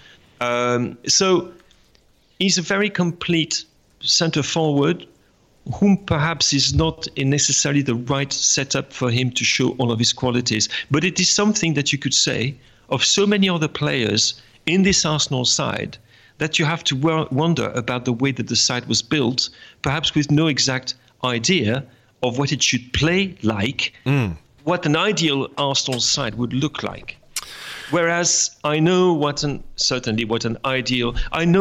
So he's a very complete centre forward, whom perhaps is not necessarily the right setup for him to show all of his qualities. But it is something that you could say of so many other players in this Arsenal side, that you have to wonder about the way that the side was built, perhaps with no exact idea of what it should play like, what an ideal Arsenal side would look like. Whereas I know what an ideal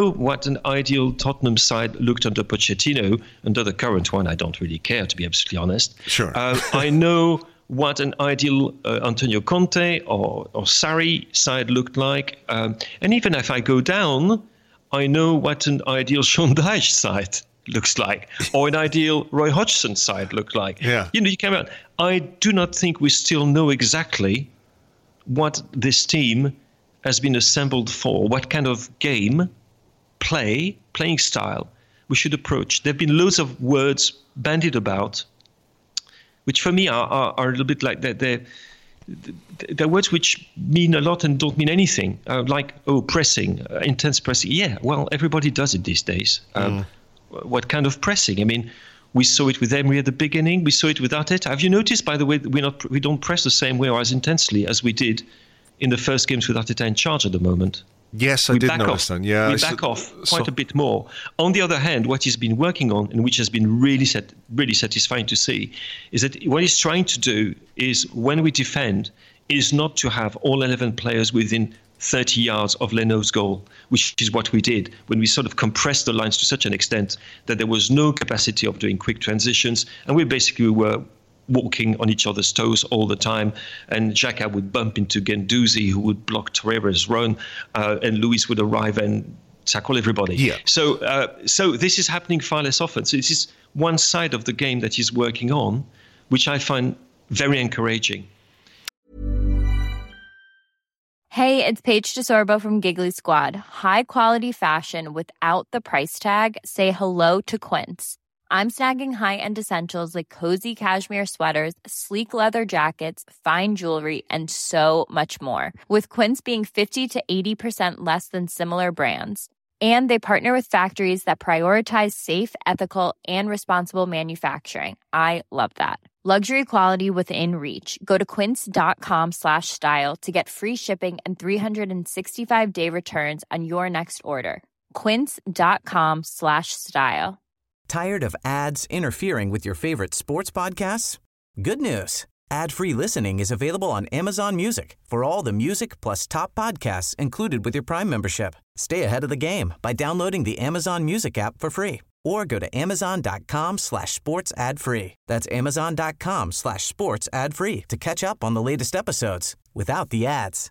Tottenham side looked under Pochettino. Under the current one, I don't really care, to be absolutely honest. Sure. I know what an ideal Antonio Conte or Sarri side looked like. And even if I go down, I know what an ideal Sean Dyche side looks like, or an ideal Roy Hodgson side looked like. Yeah. You came out. I do not think we still know exactly what this team has been assembled for, what kind of game, playing style we should approach. There have been loads of words bandied about, which for me are a little bit like they're words which mean a lot and don't mean anything. Like, pressing, intense pressing. Yeah, well, everybody does it these days. What kind of pressing? I mean, we saw it with Emery at the beginning. We saw it with Arteta. Have you noticed, by the way, we don't press the same way or as intensely as we did in the first games with Arteta in charge at the moment? Yes, I did notice that. Yeah, we back off quite a bit more. On the other hand, what he's been working on, and which has been really satisfying to see, is that what he's trying to do is, when we defend, is not to have all 11 players within 30 yards of Leno's goal, which is what we did when we sort of compressed the lines to such an extent that there was no capacity of doing quick transitions, and we basically were walking on each other's toes all the time. And Xhaka would bump into Guendouzi, who would block Torreira's run, and Luis would arrive and tackle everybody. Yeah. So this is happening far less often. So this is one side of the game that he's working on, which I find very encouraging. Hey, it's Paige DeSorbo from Giggly Squad. High quality fashion without the price tag. Say hello to Quince. I'm snagging high-end essentials like cozy cashmere sweaters, sleek leather jackets, fine jewelry, and so much more. With Quince being 50 to 80% less than similar brands. And they partner with factories that prioritize safe, ethical, and responsible manufacturing. I love that. Luxury quality within reach. Go to quince.com/style to get free shipping and 365-day returns on your next order. Quince.com/style. Tired of ads interfering with your favorite sports podcasts? Good news. Ad-free listening is available on Amazon Music for all the music plus top podcasts included with your Prime membership. Stay ahead of the game by downloading the Amazon Music app for free or go to amazon.com/sports ad free. That's amazon.com/sports ad free to catch up on the latest episodes without the ads.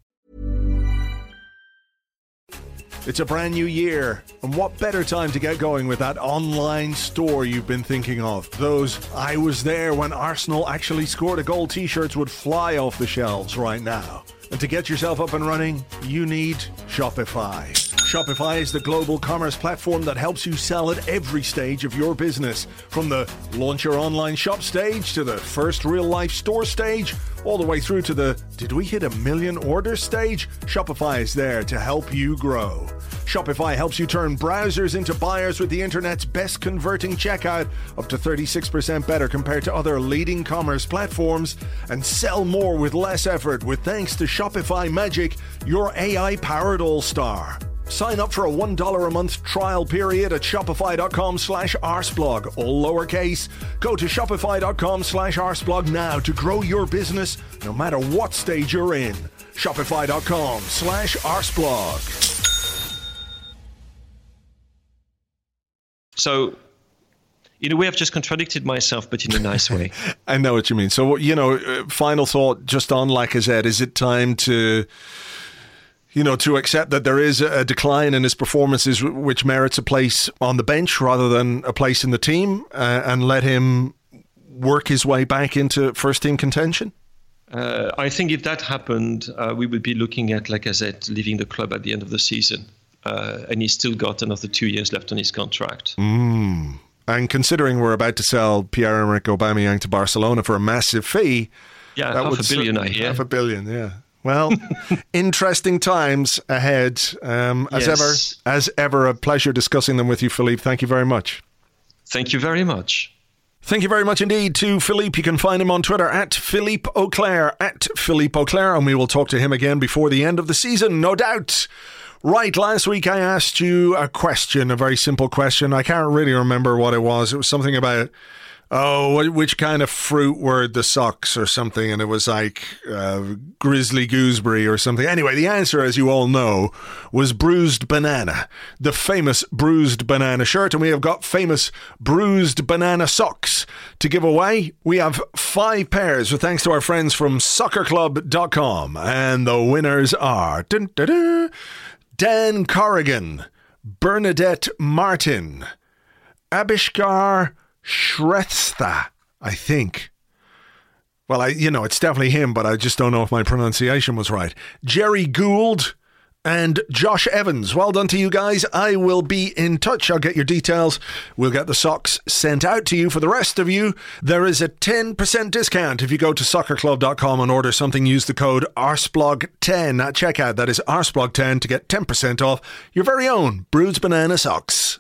It's a brand new year, and what better time to get going with that online store you've been thinking of? Those "I was there when Arsenal actually scored a goal" t-shirts would fly off the shelves right now. And to get yourself up and running, you need Shopify. Shopify is the global commerce platform that helps you sell at every stage of your business. From the launch your online shop stage to the first real-life store stage, all the way through to the "did we hit 1 million orders" stage, Shopify is there to help you grow. Shopify helps you turn browsers into buyers with the internet's best converting checkout, up to 36% better compared to other leading commerce platforms, and sell more with less effort with thanks to Shopify Magic, your AI-powered all-star. Sign up for a $1 a month trial period at shopify.com/arsblog, all lowercase. Go to shopify.com/arsblog now to grow your business no matter what stage you're in. Shopify.com/arsblog. So, in a way, I've just contradicted myself, but in a nice way. I know what you mean. So, final thought just on Lacazette. Is it time to, to accept that there is a decline in his performances which merits a place on the bench rather than a place in the team, and let him work his way back into first-team contention? I think if that happened, we would be looking at, like I said, leaving the club at the end of the season. And he's still got another 2 years left on his contract. And considering we're about to sell Pierre-Emerick Aubameyang to Barcelona for a massive fee... Yeah, $500 million, I hear. $500 million, yeah. Well, interesting times ahead. As ever, a pleasure discussing them with you, Philippe. Thank you very much. Thank you very much. Thank you very much indeed to Philippe. You can find him on Twitter at Philippe Auclair, and we will talk to him again before the end of the season, no doubt. Right, last week I asked you a question, a very simple question. I can't really remember what it was. It was something about, which kind of fruit were the socks or something, and it was like grizzly gooseberry or something. Anyway, the answer, as you all know, was bruised banana, the famous bruised banana shirt, and we have got famous bruised banana socks to give away. We have 5 pairs, thanks to our friends from soccerclub.com, and the winners are... Dan Corrigan, Bernadette Martin, Abishkar Shrestha, I think. Well, it's definitely him, but I just don't know if my pronunciation was right. Jerry Gould and Josh Evans. Well done to you guys. I will be in touch. I'll get your details. We'll get the socks sent out to you. For the rest of you, there is a 10% discount if you go to soccerclub.com and order something. Use the code ARSBLOG10 at checkout. That is ARSBLOG10 to get 10% off your very own Bruised Banana socks.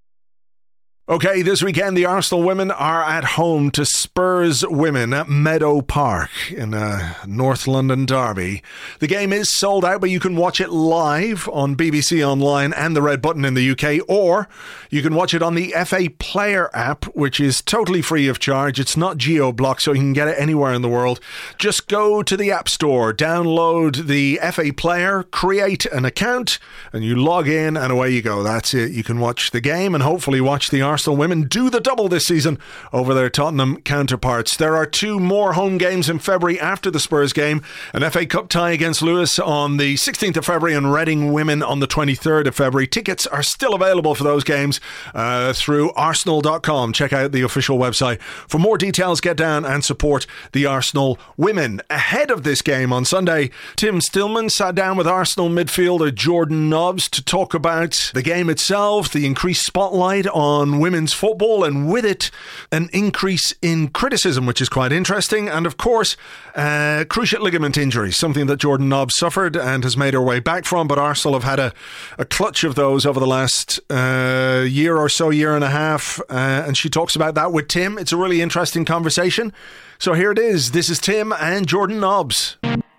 Okay, this weekend the Arsenal women are at home to Spurs women at Meadow Park in a North London derby. The game is sold out, but you can watch it live on BBC Online and the Red Button in the UK, or you can watch it on the FA Player app, which is totally free of charge. It's not geo-blocked, so you can get it anywhere in the world. Just go to the App Store, download the FA Player, create an account, and you log in, and away you go. That's it. You can watch the game and hopefully watch the Arsenal women do the double this season over their Tottenham counterparts. There are 2 more home games in February after the Spurs game. An FA Cup tie against Lewis on the 16th of February and Reading women on the 23rd of February. Tickets are still available for those games through arsenal.com. Check out the official website. For more details, get down and support the Arsenal women. Ahead of this game on Sunday, Tim Stillman sat down with Arsenal midfielder Jordan Nobbs to talk about the game itself, the increased spotlight on women's football, and with it, an increase in criticism, which is quite interesting. And of course, cruciate ligament injury, something that Jordan Nobbs suffered and has made her way back from. But Arsenal have had a clutch of those over the last year or so, year and a half. And she talks about that with Tim. It's a really interesting conversation. So here it is. This is Tim and Jordan Nobbs.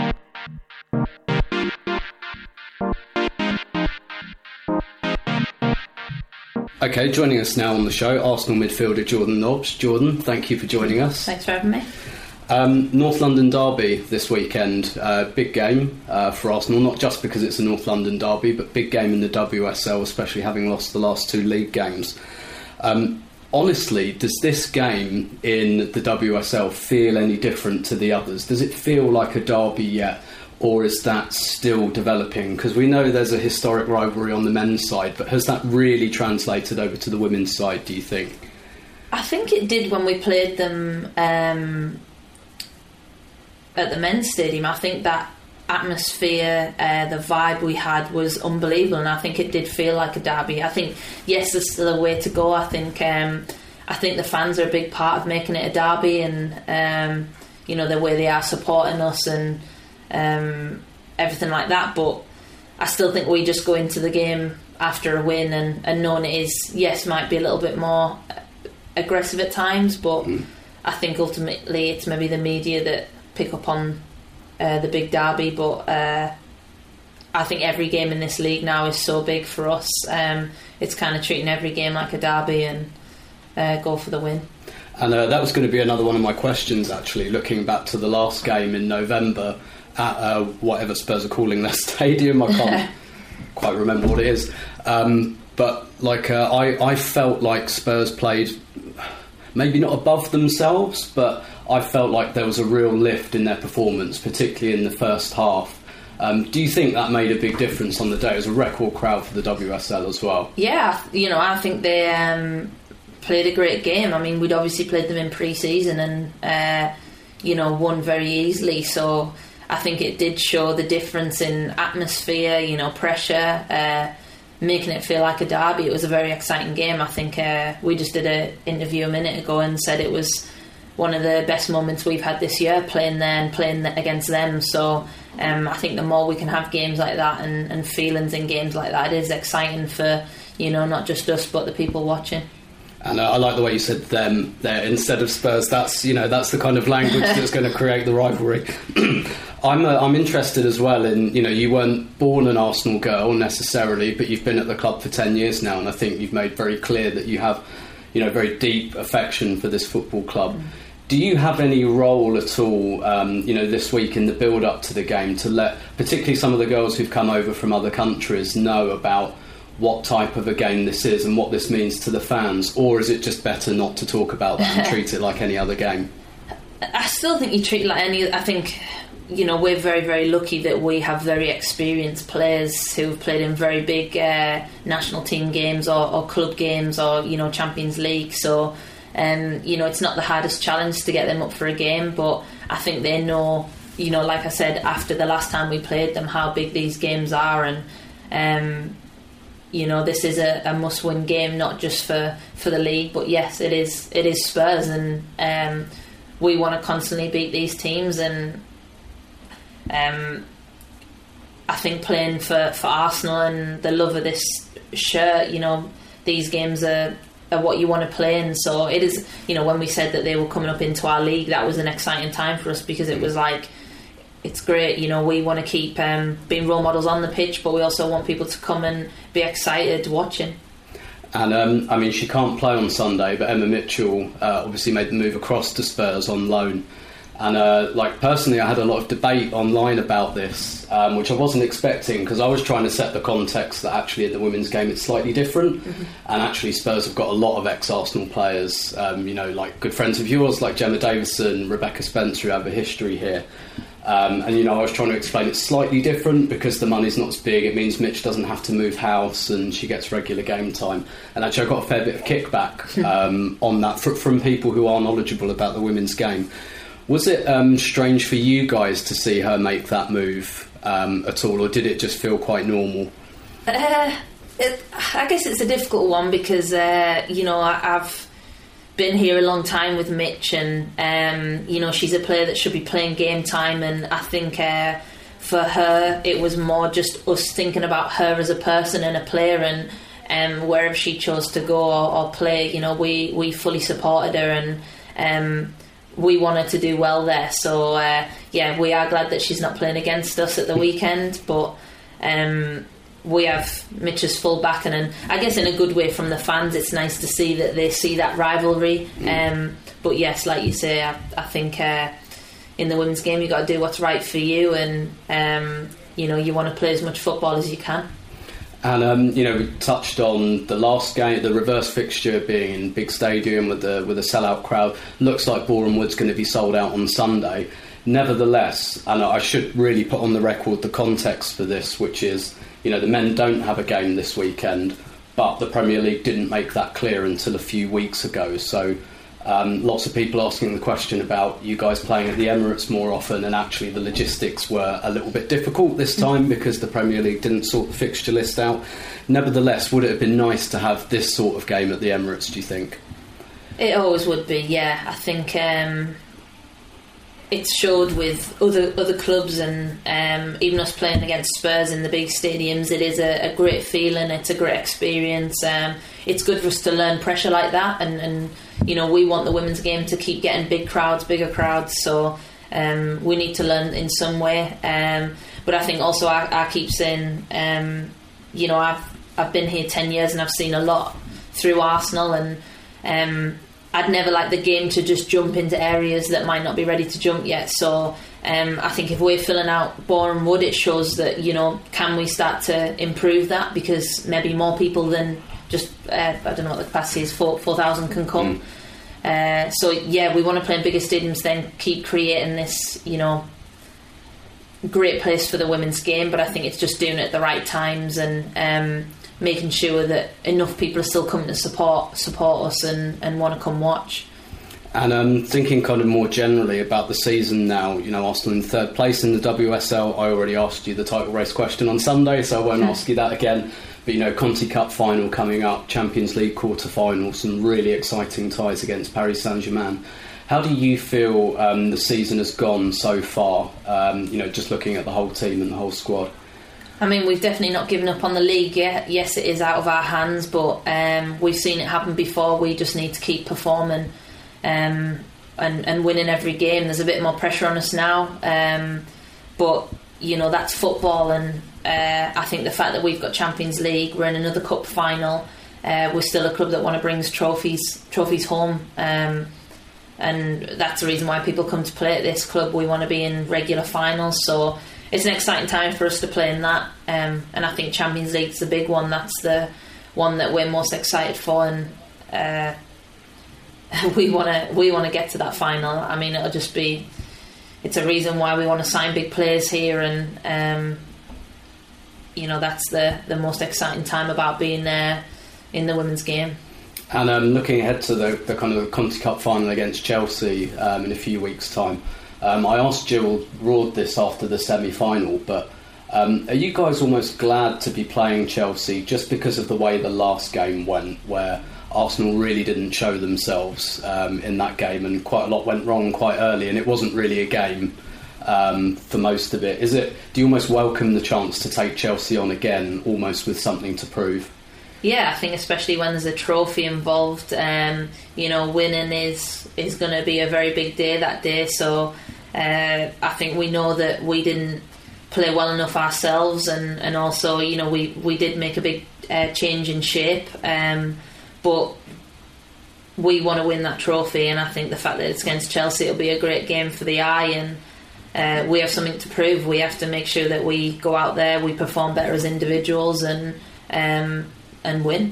Okay, joining us now on the show, Arsenal midfielder Jordan Nobbs. Jordan, thank you for joining us. Thanks for having me. North London derby this weekend. Big game for Arsenal, not just because it's a North London derby, but big game in the WSL, especially having lost the last 2 league games. Honestly, does this game in the WSL feel any different to the others? Does it feel like a derby yet? Or is that still developing? Because we know there's a historic rivalry on the men's side, but has that really translated over to the women's side, do you think? I think it did when we played them at the men's stadium. I think that atmosphere, the vibe we had was unbelievable, and I think it did feel like a derby. I think, yes, there's still a way to go. I think the fans are a big part of making it a derby, and the way they are supporting us and everything like that. But I still think we just go into the game after a win and knowing it is, yes, might be a little bit more aggressive at times, but I think ultimately it's maybe the media that pick up on the big derby. But I think every game in this league now is so big for us. It's kind of treating every game like a derby and go for the win. And that was going to be another one of my questions, actually, looking back to the last game in November at whatever Spurs are calling their stadium. I can't quite remember what it is. But I felt like Spurs played maybe not above themselves, but I felt like there was a real lift in their performance, particularly in the first half. Do you think that made a big difference on the day? It was a record crowd for the WSL as well. Yeah, I think they played a great game. I mean, we'd obviously played them in pre-season and won very easily, so I think it did show the difference in atmosphere, pressure, making it feel like a derby. It was a very exciting game. I think we just did an interview a minute ago and said it was one of the best moments we've had this year, playing there and playing against them. So I think the more we can have games like that and feelings in games like that, it is exciting for not just us but the people watching. And I like the way you said them there instead of Spurs. That's the kind of language that's going to create the rivalry. I'm interested as well in, you weren't born an Arsenal girl necessarily, but you've been at the club for 10 years now, and I think you've made very clear that you have, very deep affection for this football club. Do you have any role at all, this week in the build-up to the game to let, particularly some of the girls who've come over from other countries, know about what type of a game this is and what this means to the fans? Or is it just better not to talk about that and treat it like any other game? I still think you treat it like any... I think, we're very, very lucky that we have very experienced players who've played in very big national team games or club games or, Champions League. So, it's not the hardest challenge to get them up for a game, but I think they know, like I said, after the last time we played them, how big these games are, and this is a must-win game, not just for the league, but yes, it is Spurs, and we want to constantly beat these teams. And I think playing for Arsenal and the love of this shirt, these games are what you want to play in. So it is, when we said that they were coming up into our league, that was an exciting time for us, because it was like, it's great, we want to keep being role models on the pitch, but we also want people to come and be excited watching. And she can't play on Sunday, but Emma Mitchell obviously made the move across to Spurs on loan. And personally, I had a lot of debate online about this, which I wasn't expecting, because I was trying to set the context that actually in the women's game it's slightly different. Mm-hmm. And actually Spurs have got a lot of ex-Arsenal players, like good friends of yours like Gemma Davison, Rebecca Spencer, who have a history here. I was trying to explain it's slightly different because the money's not as big. It means Mitch doesn't have to move house and she gets regular game time. And actually I got a fair bit of kickback on that from people who are knowledgeable about the women's game. Was it strange for you guys to see her make that move at all, or did it just feel quite normal? I guess it's a difficult one because, I've been here a long time with Mitch, and she's a player that should be playing game time, and I think for her it was more just us thinking about her as a person and a player, and wherever she chose to go or play, we fully supported her, and we want her to do well there. So we are glad that she's not playing against us at the weekend, but we have Mitch's full backing, and I guess in a good way from the fans, it's nice to see that they see that rivalry. But yes, like you say, I think in the women's game you've got to do what's right for you, and you want to play as much football as you can. And we touched on the last game, the reverse fixture being in big stadium with a sellout crowd. Looks like Boreham Wood's going to be sold out on Sunday. Nevertheless, and I should really put on the record the context for this, which is, the men don't have a game this weekend, but the Premier League didn't make that clear until a few weeks ago. So lots of people asking the question about you guys playing at the Emirates more often, and actually the logistics were a little bit difficult this time because the Premier League didn't sort the fixture list out. Nevertheless, would it have been nice to have this sort of game at the Emirates, do you think? It always would be, yeah. I think it's showed with other clubs, and even us playing against Spurs in the big stadiums, it is a great feeling, it's a great experience. It's good for us to learn pressure like that, and we want the women's game to keep getting bigger crowds, so we need to learn in some way. But I think also I keep saying, I've been here 10 years and I've seen a lot through Arsenal, and I'd never like the game to just jump into areas that might not be ready to jump yet. So I think if we're filling out Boreham Wood, it shows that, can we start to improve that, because maybe more people than just, I don't know what the capacity is, 4,000 can come. We want to play in bigger stadiums, then keep creating this, great place for the women's game, but I think it's just doing it at the right times and making sure that enough people are still coming to support us and want to come watch. And thinking kind of more generally about the season now, Arsenal in third place in the WSL. I already asked you the title race question on Sunday, so I won't ask you that again. But, Conti Cup final coming up, Champions League quarter-final, some really exciting ties against Paris Saint-Germain. How do you feel the season has gone so far, just looking at the whole team and the whole squad? I mean, we've definitely not given up on the league yet. Yes, it is out of our hands, but we've seen it happen before. We just need to keep performing and winning every game. There's a bit more pressure on us now, but that's football, and I think the fact that we've got Champions League, we're in another cup final, we're still a club that want to bring trophies home, and that's the reason why people come to play at this club. We want to be in regular finals, so it's an exciting time for us to play in that, and I think Champions League's the big one. That's the one that we're most excited for, and we want to get to that final. I mean, it's a reason why we want to sign big players here, and that's the most exciting time about being there in the women's game. And looking ahead to the kind of the Conti Cup final against Chelsea in a few weeks' time, I asked Jill Roord this after the semi-final, but are you guys almost glad to be playing Chelsea just because of the way the last game went, where Arsenal really didn't show themselves in that game, and quite a lot went wrong quite early, and it wasn't really a game for most of it? Do you almost welcome the chance to take Chelsea on again, almost with something to prove? Yeah, I think especially when there's a trophy involved, winning is going to be a very big day that day. So I think we know that we didn't play well enough ourselves, and also we did make a big change in shape, but we want to win that trophy, and I think the fact that it's against Chelsea, it'll be a great game for the eye, and we have something to prove. We have to make sure that we go out there, we perform better as individuals, and win.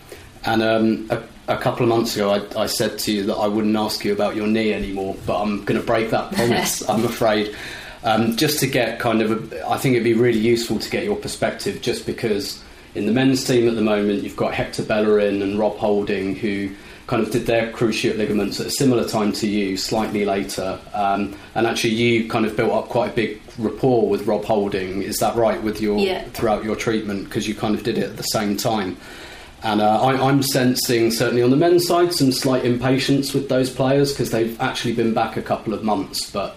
And a couple of months ago I said to you that I wouldn't ask you about your knee anymore, but I'm going to break that promise, I'm afraid. Just to get I think it'd be really useful to get your perspective, just because in the men's team at the moment you've got Hector Bellerin and Rob Holding, who kind of did their cruciate ligaments at a similar time to you, slightly later, and actually you kind of built up quite a big rapport with Rob Holding, is that right, with throughout your treatment, because you kind of did it at the same time? And I'm sensing, certainly on the men's side, some slight impatience with those players because they've actually been back a couple of months, but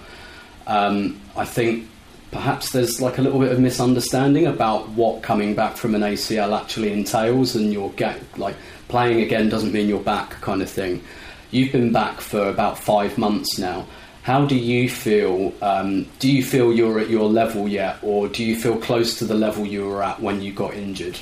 I think perhaps there's like a little bit of misunderstanding about what coming back from an ACL actually entails, and playing again doesn't mean you're back kind of thing. You've been back for about 5 months now. How do you feel? Do you feel you're at your level yet, or do you feel close to the level you were at when you got injured?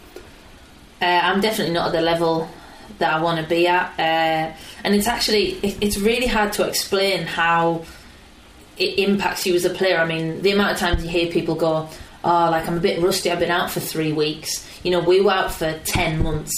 I'm definitely not at the level that I want to be at, and it's really hard to explain how it impacts you as a player. I mean, the amount of times you hear people go, "Oh, like I'm a bit rusty. I've been out for 3 weeks." We were out for 10 months.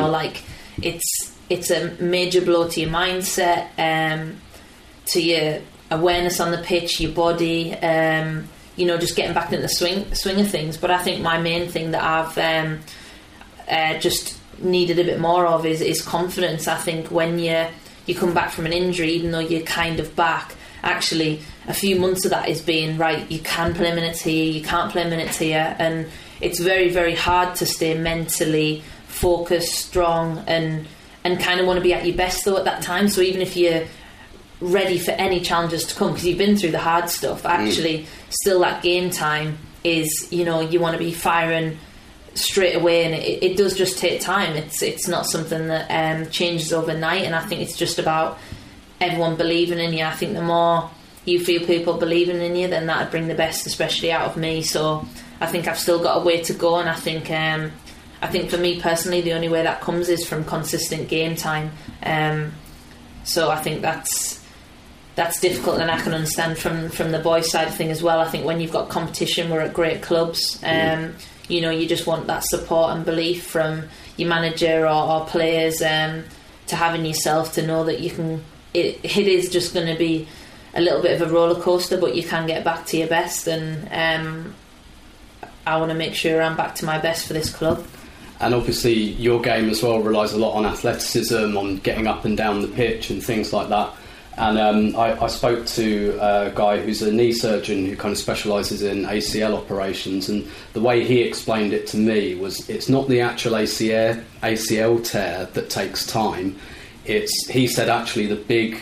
It's a major blow to your mindset, to your awareness on the pitch, your body. Just getting back into the swing of things. But I think my main thing that I've just needed a bit more of is confidence. I think when you come back from an injury, even though you're kind of back, actually a few months of that is being right. You can play minutes here, you can't play minutes here, and it's very, very hard to stay mentally focused, strong, and kind of want to be at your best though at that time. So even if you're ready for any challenges to come, because you've been through the hard stuff, actually still that game time is, you want to be firing straight away, and it does just take time. It's not something that changes overnight, and I think it's just about everyone believing in you. I think the more you feel people believing in you, then that'd bring the best, especially out of me. So I think I've still got a way to go, and I think for me personally, the only way that comes is from consistent game time. So I think that's difficult, and I can understand from the boys' side of thing as well. I think when you've got competition, we're at great clubs. You just want that support and belief from your manager or players to have in yourself, to know that you can. It is just going to be a little bit of a roller coaster, but you can get back to your best, and I want to make sure I'm back to my best for this club. And obviously your game as well relies a lot on athleticism, on getting up and down the pitch and things like that. And I spoke to a guy who's a knee surgeon who kind of specialises in ACL operations, and the way he explained it to me was it's not the actual ACL tear that takes time. He said actually the big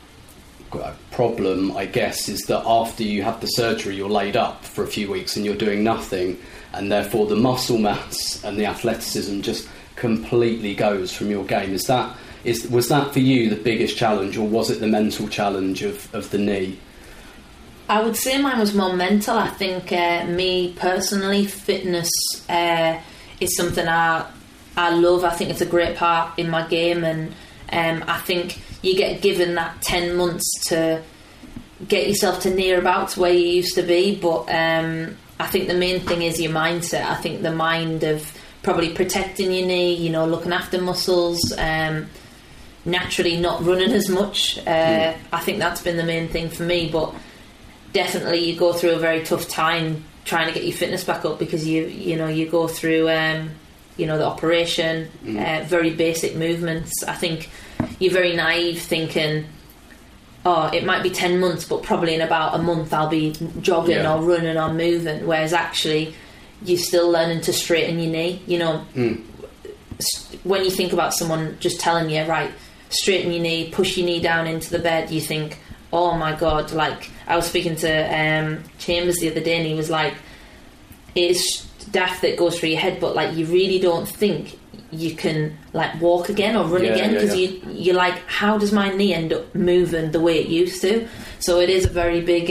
problem, I guess, is that after you have the surgery you're laid up for a few weeks and you're doing nothing, and therefore the muscle mass and the athleticism just completely goes from your game. Was that for you the biggest challenge, or was it the mental challenge of the knee? I would say mine was more mental. I think me personally, fitness is something I love. I think it's a great part in my game, and I think you get given that 10 months to get yourself to near about where you used to be, but I think the main thing is your mindset. I think the mind of probably protecting your knee, looking after muscles, naturally not running as much. I think that's been the main thing for me, but definitely you go through a very tough time trying to get your fitness back up, because you go through the operation, very basic movements. I think you're very naive thinking, it might be 10 months, but probably in about a month I'll be jogging or running or moving, whereas actually you're still learning to straighten your knee. When you think about someone just telling you, right, straighten your knee, push your knee down into the bed, you think, oh my God. Like, I was speaking to Chambers the other day, and he was like, it's daft that goes through your head, but like you really don't think you can like walk again or run again, because you're like, how does my knee end up moving the way it used to? So it is a very big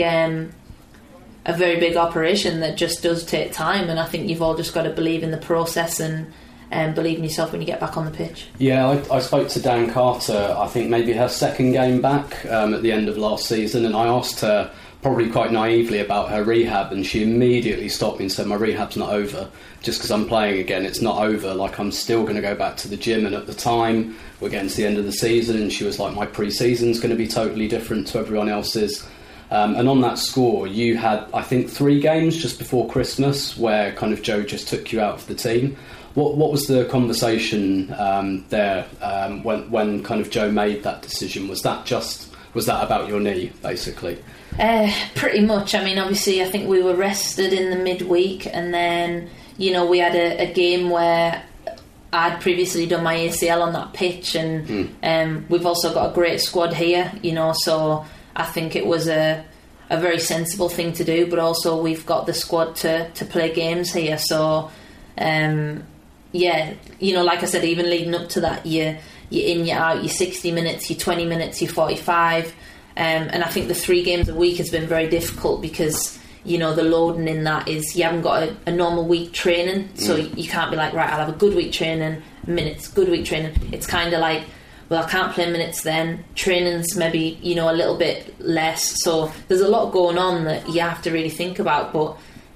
operation that just does take time, and I think you've all just got to believe in the process and believe in yourself when you get back on the pitch. Yeah, I spoke to Dan Carter, I think maybe her second game back at the end of last season, and I asked her probably quite naively about her rehab, and she immediately stopped me and said, my rehab's not over. Just because I'm playing again, it's not over. Like, I'm still going to go back to the gym. And at the time, we're getting to the end of the season, and she was like, my pre-season's going to be totally different to everyone else's. And on that score, you had, I think, 3 games just before Christmas where kind of Joe just took you out of the team. What was the conversation there when kind of Joe made that decision? Was that about your knee, basically? Pretty much. I mean, obviously, I think we were rested in the midweek, and then, we had a game where I'd previously done my ACL on that pitch, and we've also got a great squad here, so I think it was a very sensible thing to do, but also we've got the squad to play games here, so like I said, even leading up to that, you're in, you're out, you're 60 minutes, you're 20 minutes, you're 45, and I think the 3 games a week has been very difficult, because the loading in that is you haven't got a normal week training, so you can't be like, right, I'll have a good week training, minutes, good week training. It's kind of like, well, I can't play minutes then, training's maybe a little bit less, so there's a lot going on that you have to really think about, but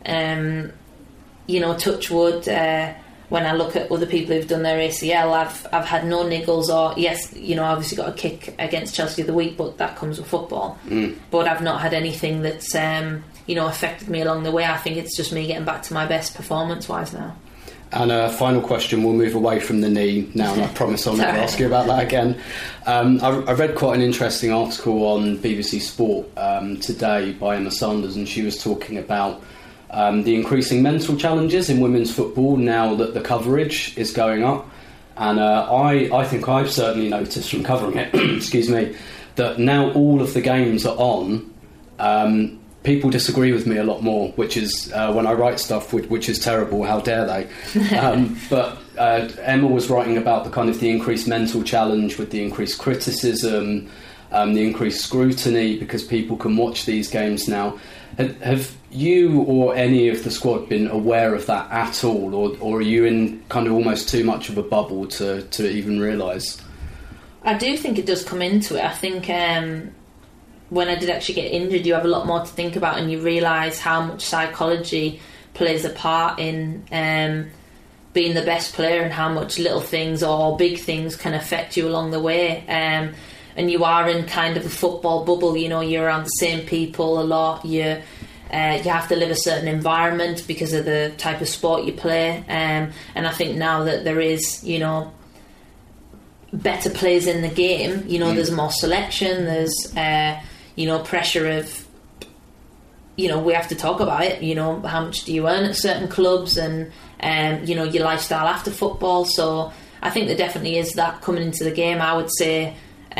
touch wood, when I look at other people who've done their ACL, I've had no niggles, or yes, I obviously got a kick against Chelsea the week, but that comes with football. But I've not had anything that's affected me along the way. I think it's just me getting back to my best performance-wise now. And a final question, we'll move away from the knee now, and I promise I'll never ask you about that again. I read quite an interesting article on BBC Sport today by Emma Sanders, and she was talking about the increasing mental challenges in women's football now that the coverage is going up. And I think I've certainly noticed from covering it, excuse me, that now all of the games are on, people disagree with me a lot more, which is when I write stuff, which is terrible, how dare they. But Emma was writing about the kind of the increased mental challenge with the increased criticism, the increased scrutiny, because people can watch these games now. Have you or any of the squad been aware of that at all, or are you in kind of almost too much of a bubble to even realise? I do think it does come into it. I think when I did actually get injured, you have a lot more to think about, and you realise how much psychology plays a part in being the best player, and how much little things or big things can affect you along the way. you are in kind of a football bubble. You know, you're around the same people a lot. You have to live a certain environment because of the type of sport you play. And I think now that there is, you know, better players in the game, you know, there's more selection, there's, you know, pressure of, you know, we have to talk about it, you know, how much do you earn at certain clubs and, you know, your lifestyle after football. So I think there definitely is that coming into the game. I would say,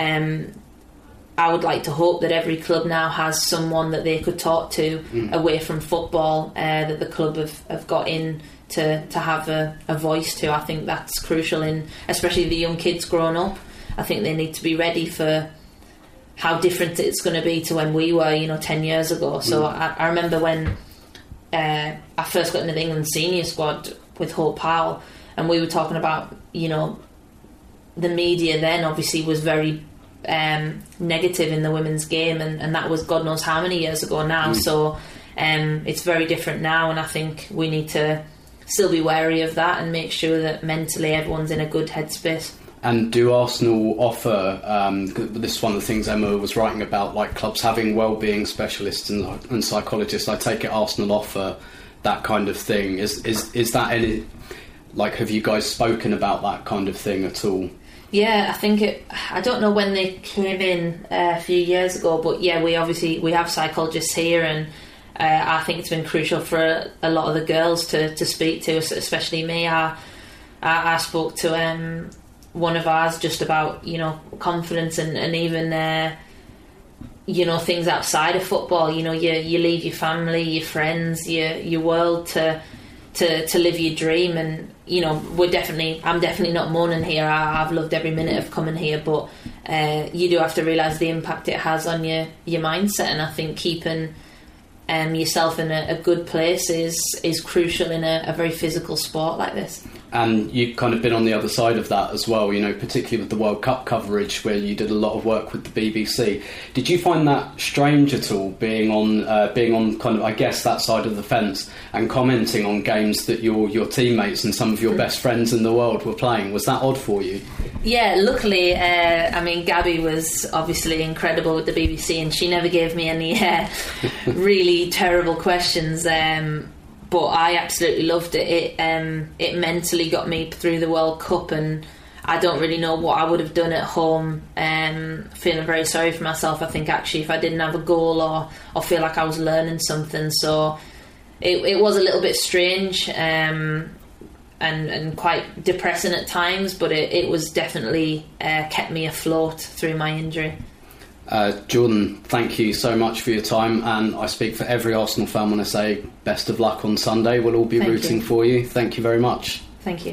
I would like to hope that every club now has someone that they could talk to away from football, that the club have got in to have a voice to. I think that's crucial, in especially the young kids growing up. I think they need to be ready for how different it's going to be to when we were, you know, 10 years ago. So I remember when I first got into the England senior squad with Hope Powell, and we were talking about, you know, the media then obviously was very negative in the women's game, and that was God knows how many years ago now. So it's very different now, and I think we need to still be wary of that and make sure that mentally everyone's in a good headspace. And do Arsenal offer, this is one of the things Emma was writing about, like clubs having wellbeing specialists and psychologists. I take it Arsenal offer that kind of thing. Is that any, like, have you guys spoken about that kind of thing at all? Yeah, I think I don't know when they came in a few years ago, but yeah, we have psychologists here, and I think it's been crucial for a lot of the girls to speak to, especially me. I spoke to one of ours just about, you know, confidence and even you know, things outside of football. You know, you leave your family, your friends, your world to live your dream. And you know, I'm definitely not moaning here. I've loved every minute of coming here, but you do have to realise the impact it has on your mindset. And I think keeping yourself in a good place is crucial in a very physical sport like this. And you've kind of been on the other side of that as well, you know, particularly with the World Cup coverage, where you did a lot of work with the BBC. Did you find that strange at all, being on kind of, I guess, that side of the fence and commenting on games that your teammates and some of your best friends in the world were playing? Was that odd for you? Yeah, luckily, I mean, Gabby was obviously incredible with the BBC, and she never gave me any really terrible questions. But I absolutely loved it. It mentally got me through the World Cup, and I don't really know what I would have done at home. Feeling very sorry for myself, I think, actually, if I didn't have a goal or feel like I was learning something. So it was a little bit strange and quite depressing at times, but it was definitely kept me afloat through my injury. Jordan, thank you so much for your time, and I speak for every Arsenal fan when I say best of luck on Sunday. We'll all be rooting for you. Thank you very much. Thank you.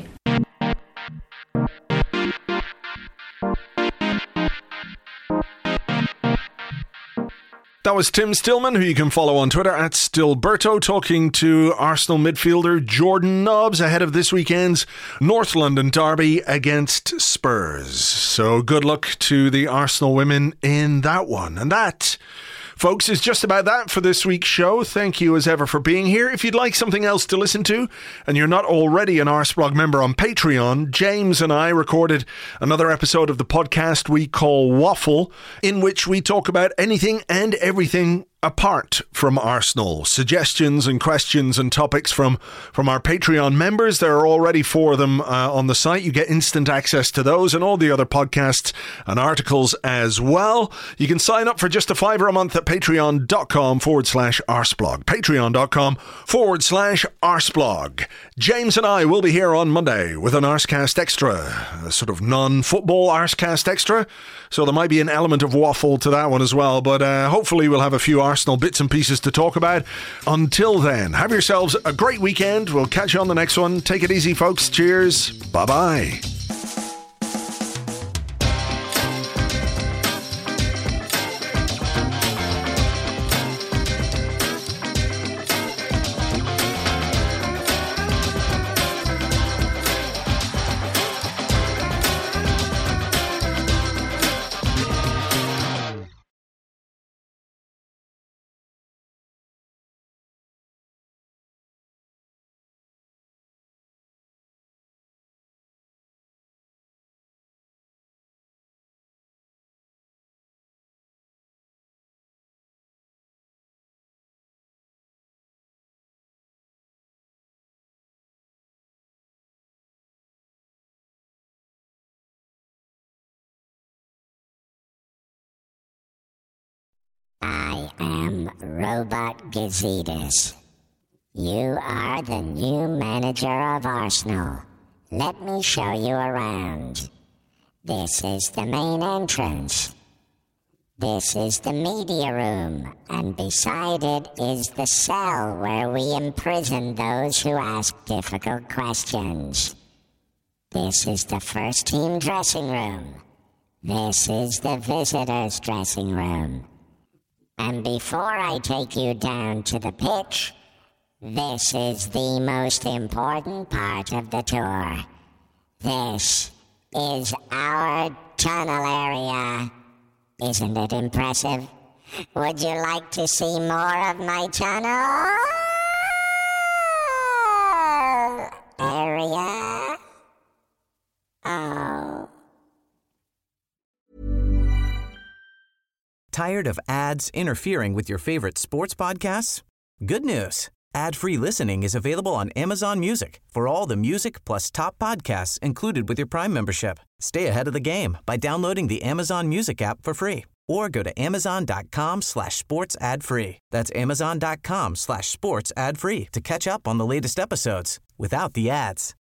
That was Tim Stillman, who you can follow on Twitter at Stillberto, talking to Arsenal midfielder Jordan Nobbs ahead of this weekend's North London derby against Spurs. So good luck to the Arsenal women in that one. And that, folks, is just about that for this week's show. Thank you as ever for being here. If you'd like something else to listen to and you're not already an Arsblog member on Patreon, James and I recorded another episode of the podcast we call Waffle, in which we talk about anything and everything apart from Arsenal. Suggestions and questions and topics from our Patreon members. There are already 4 of them on the site. You get instant access to those and all the other podcasts and articles as well. You can sign up for just a $5 a month at patreon.com/Arsblog. Patreon.com/Arsblog. James and I will be here on Monday with an Arscast Extra, a sort of non-football Arscast Extra. So there might be an element of waffle to that one as well, but hopefully we'll have a few Arsenal bits and pieces to talk about. Until then, have yourselves a great weekend. We'll catch you on the next one. Take it easy, folks. Cheers. Bye-bye. I am Robot Gazidis. You are the new manager of Arsenal. Let me show you around. This is the main entrance. This is the media room, and beside it is the cell where we imprison those who ask difficult questions. This is the first team dressing room. This is the visitors' dressing room. And before I take you down to the pitch, this is the most important part of the tour. This is our tunnel area. Isn't it impressive? Would you like to see more of my tunnel area? Oh. Tired of ads interfering with your favorite sports podcasts? Good news. Ad-free listening is available on Amazon Music for all the music plus top podcasts included with your Prime membership. Stay ahead of the game by downloading the Amazon Music app for free or go to amazon.com/sports ad free. That's amazon.com/sports ad free to catch up on the latest episodes without the ads.